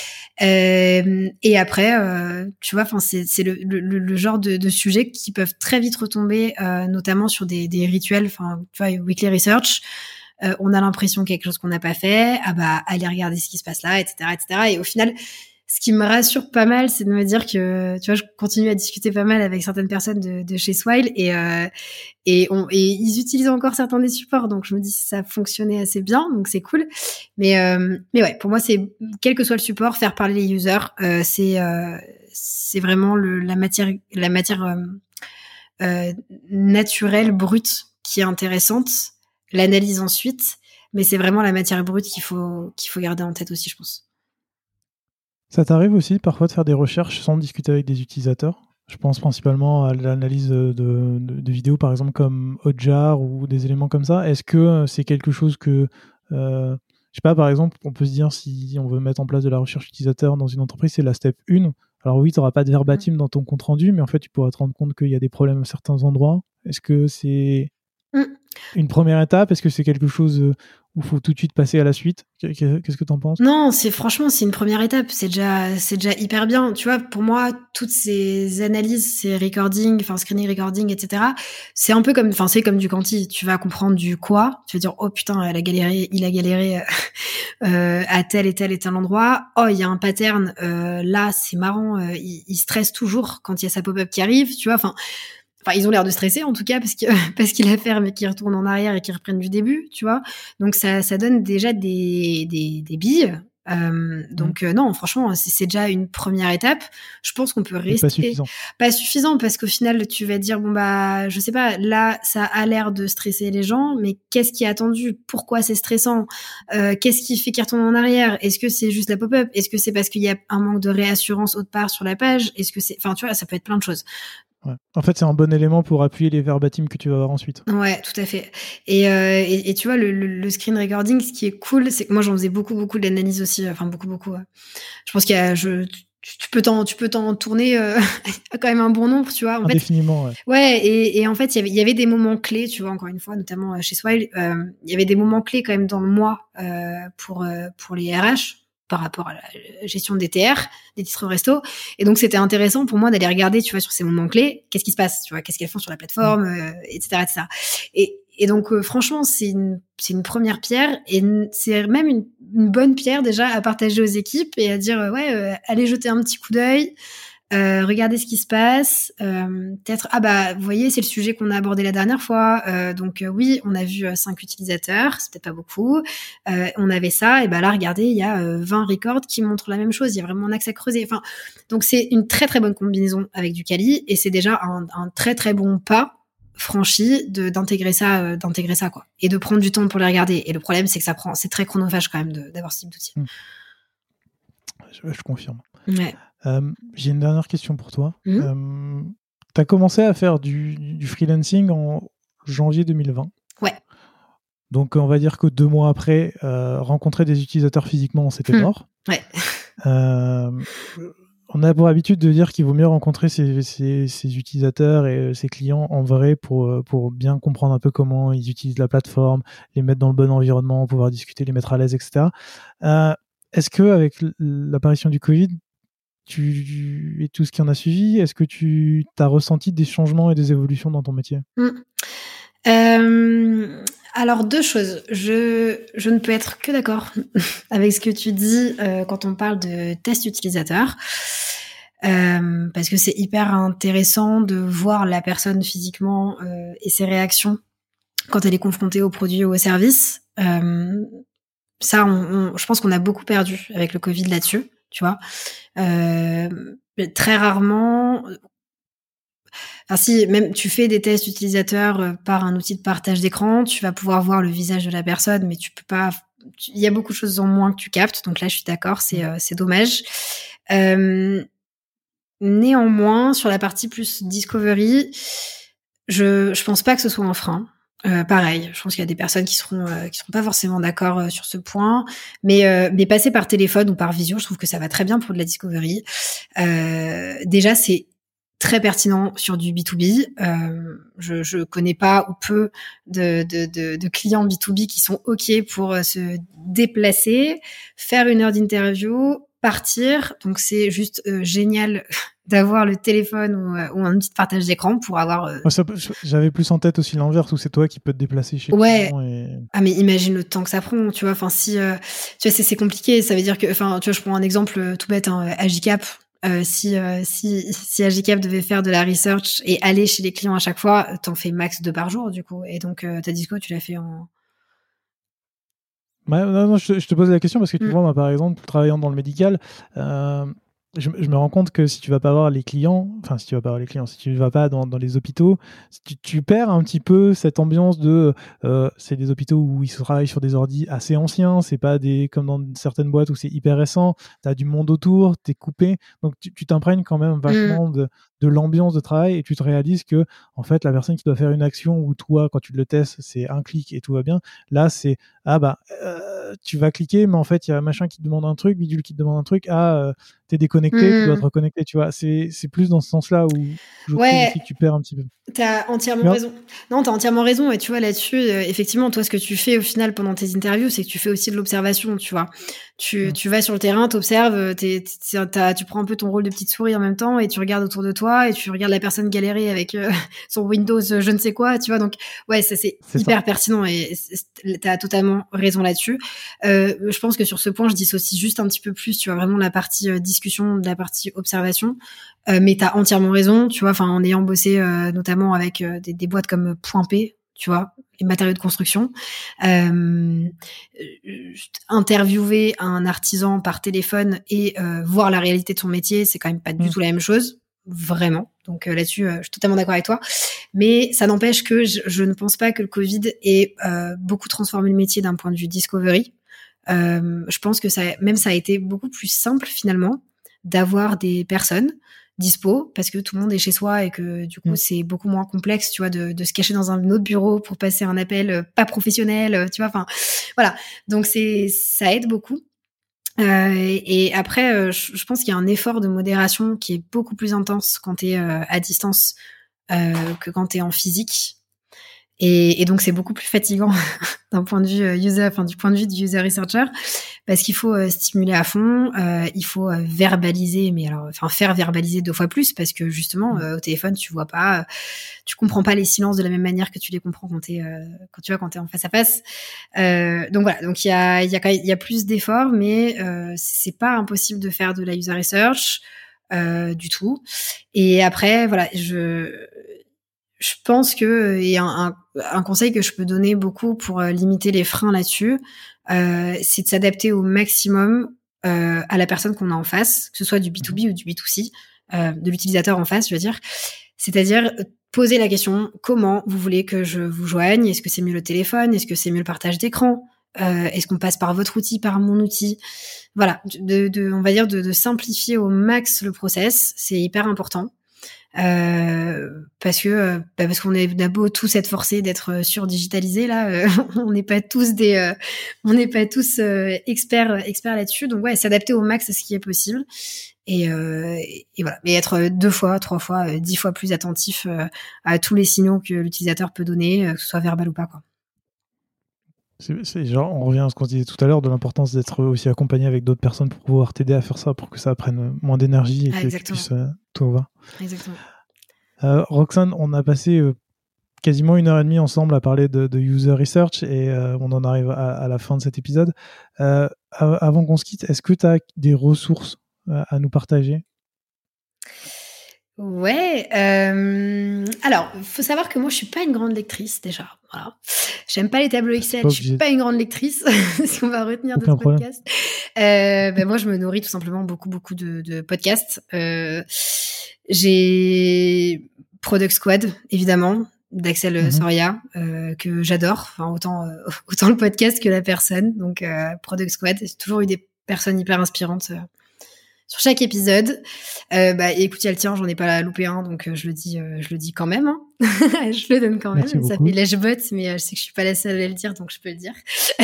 Euh, et après, euh, tu vois, enfin c'est, c'est le, le, le genre de, de sujets qui peuvent très vite retomber, euh, notamment sur des, des rituels, enfin tu vois, weekly research. Euh, on a l'impression quelque chose qu'on n'a pas fait, ah bah allez regarder ce qui se passe là, et cetera, et cetera. Et au final, ce qui me rassure pas mal, c'est de me dire que, tu vois, je continue à discuter pas mal avec certaines personnes de, de chez Swile et euh, et, on, et ils utilisent encore certains des supports, donc je me dis que ça fonctionnait assez bien, donc c'est cool. Mais euh, mais ouais, pour moi, c'est quel que soit le support, faire parler les users, euh, c'est euh, c'est vraiment le, la matière la matière euh, euh, naturelle brute qui est intéressante. L'analyse ensuite, mais c'est vraiment la matière brute qu'il faut qu'il faut garder en tête aussi, je pense. Ça t'arrive aussi parfois de faire des recherches sans discuter avec des utilisateurs? Je pense principalement à l'analyse de, de, de vidéos, par exemple, comme Hotjar ou des éléments comme ça. Est-ce que c'est quelque chose que, euh, je sais pas, par exemple, on peut se dire si on veut mettre en place de la recherche utilisateur dans une entreprise, c'est la step un. Alors oui, tu n'auras pas de verbatim dans ton compte rendu, mais en fait, tu pourras te rendre compte qu'il y a des problèmes à certains endroits. Est-ce que c'est mm. une première étape? Est-ce que c'est quelque chose où il faut tout de suite passer à la suite? Qu'est-ce que tu en penses? Non, c'est franchement, c'est une première étape. C'est déjà, c'est déjà hyper bien. Tu vois, pour moi, toutes ces analyses, ces recordings, enfin, screening recording, et cetera, c'est un peu comme, enfin, c'est comme du quanti. Tu vas comprendre du quoi. Tu vas dire, oh putain, elle a galéré, il a galéré euh, à tel et tel et tel endroit. Oh, il y a un pattern. Euh, là, c'est marrant. Euh, il, il stresse toujours quand il y a sa pop-up qui arrive. Tu vois, enfin. Enfin, ils ont l'air de stresser en tout cas parce que parce qu'il a ferme et qu'ils retournent en arrière et qu'ils reprennent du début, tu vois. Donc ça ça donne déjà des des, des billes. Euh, donc mmh. euh, non, franchement, c'est, c'est déjà une première étape. Je pense qu'on peut rester pas suffisant. Pas suffisant parce qu'au final, tu vas dire bon bah je sais pas, là ça a l'air de stresser les gens, mais qu'est-ce qui est attendu? Pourquoi c'est stressant? euh, Qu'est-ce qui fait qu'ils retournent en arrière? Est-ce que c'est juste la pop-up? Est-ce que c'est parce qu'il y a un manque de réassurance autre part sur la page? Est-ce que c'est, enfin tu vois, ça peut être plein de choses. Ouais. En fait, c'est un bon élément pour appuyer les verbatims que tu vas avoir ensuite. Ouais, tout à fait. Et, euh, et, et tu vois, le, le, le screen recording, ce qui est cool, c'est que moi, j'en faisais beaucoup, beaucoup d'analyse aussi. Enfin, beaucoup, beaucoup. Ouais. Je pense qu'il y a, je, tu, tu peux t'en, tu peux t'en tourner euh, quand même un bon nombre, tu vois. En Indéfiniment, fait, ouais. Ouais, et, et en fait, il y avait, il y avait des moments clés, tu vois, encore une fois, notamment chez Swile, euh, il y avait des moments clés quand même dans le mois euh, pour, euh, pour les R H. Par rapport à la gestion des T R, des titres resto. Et donc, c'était intéressant pour moi d'aller regarder, tu vois, sur ces moments clés, qu'est-ce qui se passe, tu vois, qu'est-ce qu'elles font sur la plateforme, euh, et cetera, et cetera. Et, et donc, euh, franchement, c'est une, c'est une première pierre et c'est même une, une bonne pierre déjà à partager aux équipes et à dire, euh, ouais, euh, allez jeter un petit coup d'œil. Euh, regardez ce qui se passe. Euh, peut-être, ah bah, vous voyez, c'est le sujet qu'on a abordé la dernière fois. Euh, donc euh, oui, on a vu euh, cinq utilisateurs, c'est peut-être pas beaucoup. Euh, on avait ça, et bah là, regardez, il y a euh, vingt records qui montrent la même chose. Il y a vraiment un axe à creuser. Enfin, donc c'est une très très bonne combinaison avec du Kali, et c'est déjà un, un très très bon pas franchi de d'intégrer ça, euh, d'intégrer ça quoi, et de prendre du temps pour les regarder. Et le problème, c'est que ça prend, c'est très chronophage quand même de, d'avoir ce type d'outil. Mmh. Je, je confirme. Ouais. Euh, j'ai une dernière question pour toi. Mmh. Euh, tu as commencé à faire du, du freelancing en janvier deux mille vingt. Ouais. Donc, on va dire que deux mois après, euh, rencontrer des utilisateurs physiquement, c'était mmh. mort. Ouais. Euh, on a pour habitude de dire qu'il vaut mieux rencontrer ses, ses, ses utilisateurs et ses clients en vrai pour, pour bien comprendre un peu comment ils utilisent la plateforme, les mettre dans le bon environnement, pouvoir discuter, les mettre à l'aise, et cetera. Euh, est-ce qu'avec l'apparition du Covid, Tu, et tout ce qui en a suivi, est-ce que tu as ressenti des changements et des évolutions dans ton métier? mmh. euh, Alors, deux choses. Je, je ne peux être que d'accord avec ce que tu dis euh, quand on parle de test utilisateur. Euh, parce que c'est hyper intéressant de voir la personne physiquement euh, et ses réactions quand elle est confrontée au produit ou au service. Euh, ça, on, on, je pense qu'on a beaucoup perdu avec le Covid là-dessus, tu vois. Euh, très rarement... Enfin, si même tu fais des tests utilisateurs par un outil de partage d'écran, tu vas pouvoir voir le visage de la personne, mais tu peux pas... Il y a beaucoup de choses en moins que tu captes, donc là, je suis d'accord, c'est, euh, c'est dommage. Euh, néanmoins, sur la partie plus discovery, je je pense pas que ce soit un frein. Euh, pareil, je pense qu'il y a des personnes qui seront euh, qui seront pas forcément d'accord euh, sur ce point, mais euh, mais passer par téléphone ou par visio, je trouve que ça va très bien pour de la discovery. Euh, déjà, c'est très pertinent sur du B deux B. Euh, je je connais pas ou peu de de de, de clients B deux B qui sont ok pour euh, se déplacer, faire une heure d'interview, partir. Donc c'est juste euh, génial d'avoir le téléphone ou, euh, ou un petit partage d'écran pour avoir... Euh... Ouais, ça, j'avais plus en tête aussi l'inverse, où c'est toi qui peux te déplacer chez ouais. le client. Et... Ah mais imagine le temps que ça prend, tu vois. Enfin si, euh, tu vois, c'est, c'est compliqué. Ça veut dire que, enfin, tu vois, je prends un exemple tout bête, hein, Agicap. Euh, si euh, si si Agicap devait faire de la research et aller chez les clients à chaque fois, t'en fais max deux par jour du coup. Et donc euh, ta disco, tu l'as fait en... Bah, non, non, je, je te pose la question parce que tu mm. vois, moi, par exemple, travaillant dans le médical, euh, je, je me rends compte que si tu vas pas voir les clients, enfin si tu vas pas voir les clients, si tu vas pas dans, dans les hôpitaux, tu, tu perds un petit peu cette ambiance de, euh, c'est des hôpitaux où ils travaillent sur des ordis assez anciens, c'est pas des comme dans certaines boîtes où c'est hyper récent, t'as du monde autour, t'es coupé, donc tu, tu t'imprègnes quand même vachement mm. de, de l'ambiance de travail et tu te réalises que en fait la personne qui doit faire une action où toi quand tu le testes c'est un clic et tout va bien, là c'est ah bah euh, tu vas cliquer mais en fait il y a un machin qui te demande un truc, bidule qui te demande un truc, ah euh, t'es déconnecté, mmh. tu dois te reconnecter, tu vois, c'est, c'est plus dans ce sens-là où je ouais. trouve aussi que tu perds un petit peu. T'as entièrement non. raison. Non, t'as entièrement raison. Et tu vois, là-dessus, euh, effectivement, toi, ce que tu fais au final pendant tes interviews, c'est que tu fais aussi de l'observation, tu vois. Tu, mmh. tu vas sur le terrain, t'observes, t'es, t'es, t'as, tu prends un peu ton rôle de petite souris en même temps et tu regardes autour de toi et tu regardes la personne galérer avec euh, son Windows, je ne sais quoi, tu vois. Donc, ouais, ça, c'est, c'est hyper ça. Pertinent et t'as totalement raison là-dessus. Euh, je pense que sur ce point, je dissocie juste un petit peu plus, tu vois, vraiment la partie euh, discussion de la partie observation. Euh, mais t'as entièrement raison, tu vois, enfin, en ayant bossé euh, notamment avec euh, des, des boîtes comme Point P, tu vois, les matériaux de construction, euh, interviewer un artisan par téléphone et euh, voir la réalité de son métier, c'est quand même pas du mmh. tout la même chose, vraiment. Donc euh, là-dessus, euh, je suis totalement d'accord avec toi. Mais ça n'empêche que je, je ne pense pas que le Covid ait euh, beaucoup transformé le métier d'un point de vue discovery. Euh, je pense que ça, même ça a été beaucoup plus simple finalement d'avoir des personnes dispo parce que tout le monde est chez soi et que du coup mmh. c'est beaucoup moins complexe, tu vois, de, de se cacher dans un autre bureau pour passer un appel pas professionnel, tu vois, enfin voilà. Donc c'est ça aide beaucoup. Euh, et, et après, euh, je, je pense qu'il y a un effort de modération qui est beaucoup plus intense quand t'es euh, à distance euh, que quand t'es en physique. Et, et donc c'est beaucoup plus fatigant d'un point de vue user, enfin du point de vue du user researcher, parce qu'il faut euh, stimuler à fond, euh, il faut euh, verbaliser, mais alors, enfin faire verbaliser deux fois plus, parce que justement euh, au téléphone tu vois pas, euh, tu comprends pas les silences de la même manière que tu les comprends quand t'es, euh, quand tu vois quand t'es en face à face. Euh, donc voilà, donc il y a, il y a, il y a plus d'efforts, mais euh, c'est pas impossible de faire de la user research euh, du tout. Et après voilà, je Je pense que et un, un, un conseil que je peux donner beaucoup pour euh, limiter les freins là-dessus, euh, c'est de s'adapter au maximum euh, à la personne qu'on a en face, que ce soit du B deux B ou du B deux C, euh, de l'utilisateur en face, je veux dire. C'est-à-dire poser la question comment vous voulez que je vous joigne ? Est-ce que c'est mieux le téléphone ? Est-ce que c'est mieux le partage d'écran ? euh, Est-ce qu'on passe par votre outil, par mon outil ? Voilà, de, de, on va dire de, de simplifier au max le process, c'est hyper important. Euh, parce que euh, bah parce qu'on est d'abord tous être forcés d'être surdigitalisés là, euh, on n'est pas tous des, euh, on n'est pas tous euh, experts experts là-dessus. Donc ouais, s'adapter au max à ce qui est possible et, euh, et, et voilà, mais être deux fois, trois fois, euh, dix fois plus attentif euh, à tous les signaux que l'utilisateur peut donner, euh, que ce soit verbal ou pas quoi. C'est, c'est genre, on revient à ce qu'on se disait tout à l'heure de l'importance d'être aussi accompagné avec d'autres personnes pour pouvoir t'aider à faire ça, pour que ça prenne moins d'énergie et ah, que exactement. Tu puisses euh, tout voir. Exactement. Euh, Roxane, on a passé euh, quasiment une heure et demie ensemble à parler de, de user research et euh, on en arrive à, à la fin de cet épisode. Euh, avant qu'on se quitte, est-ce que tu as des ressources à, à nous partager ? Ouais. Euh, alors, faut savoir que moi, je suis pas une grande lectrice déjà. Voilà. J'aime pas les tableaux Excel. Je suis pas une grande lectrice. Si on va retenir de ce podcast. Euh, ben moi, je me nourris tout simplement beaucoup, beaucoup de, de podcasts. Euh, j'ai Product Squad, évidemment, d'Axel mm-hmm. Soria, euh, que j'adore. Enfin, autant, euh, autant le podcast que la personne. Donc, euh, Product Squad, j'ai toujours eu des personnes hyper inspirantes. Euh, sur chaque épisode. Euh, bah, écoute, il y a le tien, j'en ai pas loupé un, donc euh, je le dis, euh, je le dis quand même. Hein. Je le donne quand même. Merci Ça beaucoup. fait lèche-botte, mais euh, je sais que je suis pas la seule à le dire, donc je peux le dire.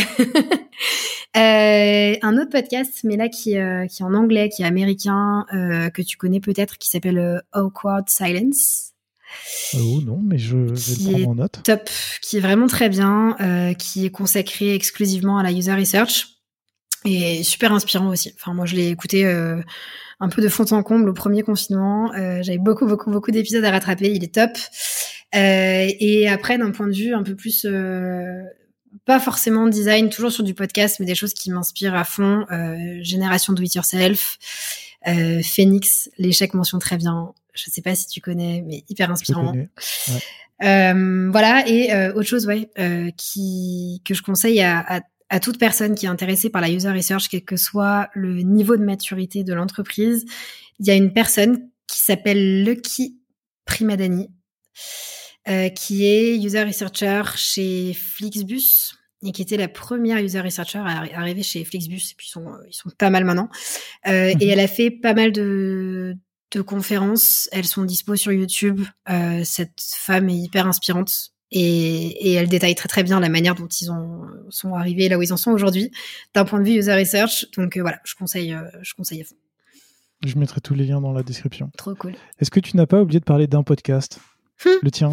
euh, un autre podcast, mais là qui, euh, qui est en anglais, qui est américain, euh, que tu connais peut-être, qui s'appelle euh, Awkward Silence. Oh non, mais je vais le prendre en note. Top, qui est vraiment très bien, euh, qui est consacré exclusivement à la user research et super inspirant aussi. Enfin, moi, je l'ai écouté euh, un peu de fond en comble au premier confinement. Euh, j'avais beaucoup, beaucoup, beaucoup d'épisodes à rattraper. Il est top. Euh, et après, d'un point de vue un peu plus, euh, pas forcément design, toujours sur du podcast, mais des choses qui m'inspirent à fond. Euh, Génération Do It Yourself, euh, Phoenix, l'échec mentionne très bien. Je sais pas si tu connais, mais hyper inspirant. Je connais. Ouais. Euh, voilà, et euh, autre chose, ouais, euh, qui que je conseille à, à, à toute personne qui est intéressée par la user research, quel que soit le niveau de maturité de l'entreprise. Il y a une personne qui s'appelle Lucky Primadani, euh, qui est user researcher chez Flixbus et qui était la première user researcher à arriver chez Flixbus. Et puis ils sont, ils sont pas mal maintenant. Euh, mm-hmm. Et elle a fait pas mal de de conférences, elles sont dispo sur YouTube. Euh, cette femme est hyper inspirante et, et elle détaille très très bien la manière dont ils ont, sont arrivés là où ils en sont aujourd'hui d'un point de vue user research. Donc euh, voilà, je conseille, euh, je conseille à fond. Je mettrai tous les liens dans la description. Trop cool. Est-ce que tu n'as pas oublié de parler d'un podcast, le tien?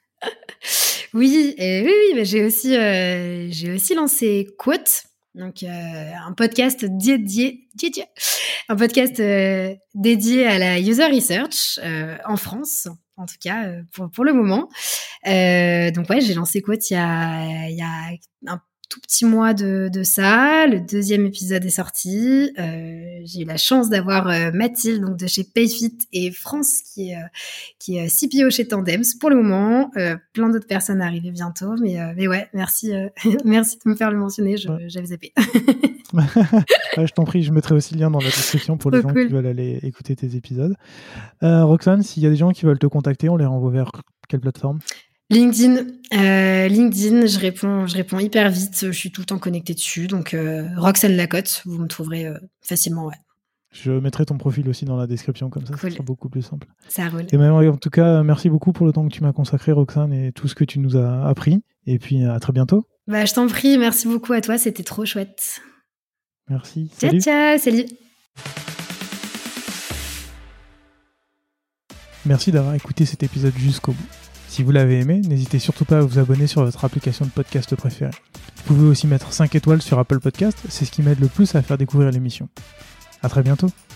Oui, et oui, oui, mais j'ai aussi, euh, j'ai aussi lancé Quote. Donc, euh, un podcast dédié, dédié, un podcast euh, dédié à la user research euh, en France, en tout cas euh, pour pour le moment. Euh, donc ouais, j'ai lancé Quote il y a il y a un tout petit mois de de ça. Le deuxième épisode est sorti. Euh, j'ai eu la chance d'avoir euh, Mathilde, donc de chez Payfit, et France qui est euh, qui est C P O chez Tandems pour le moment. Euh, plein d'autres personnes arrivent bientôt, mais euh, mais ouais, merci euh, merci de me faire le mentionner. Je, ouais. J'avais zappé. Ouais, je t'en prie, je mettrai aussi le lien dans la description pour les gens cool. qui veulent aller écouter tes épisodes. Euh, Roxane, s'il y a des gens qui veulent te contacter, on les renvoie vers quelle plateforme? LinkedIn, euh, LinkedIn, je réponds, je réponds hyper vite. Je suis tout le temps connectée dessus, donc euh, Roxane Lacotte, vous me trouverez euh, facilement, ouais. Je mettrai ton profil aussi dans la description, comme ça, cool. Ça sera beaucoup plus simple. Ça roule. Et même, en tout cas, merci beaucoup pour le temps que tu m'as consacré, Roxane, et tout ce que tu nous as appris. Et puis, à très bientôt. Bah, je t'en prie, merci beaucoup à toi, c'était trop chouette. Merci. Ciao, salut. ciao, salut. Merci d'avoir écouté cet épisode jusqu'au bout. Si vous l'avez aimé, n'hésitez surtout pas à vous abonner sur votre application de podcast préférée. Vous pouvez aussi mettre cinq étoiles sur Apple Podcast, c'est ce qui m'aide le plus à faire découvrir l'émission. À très bientôt.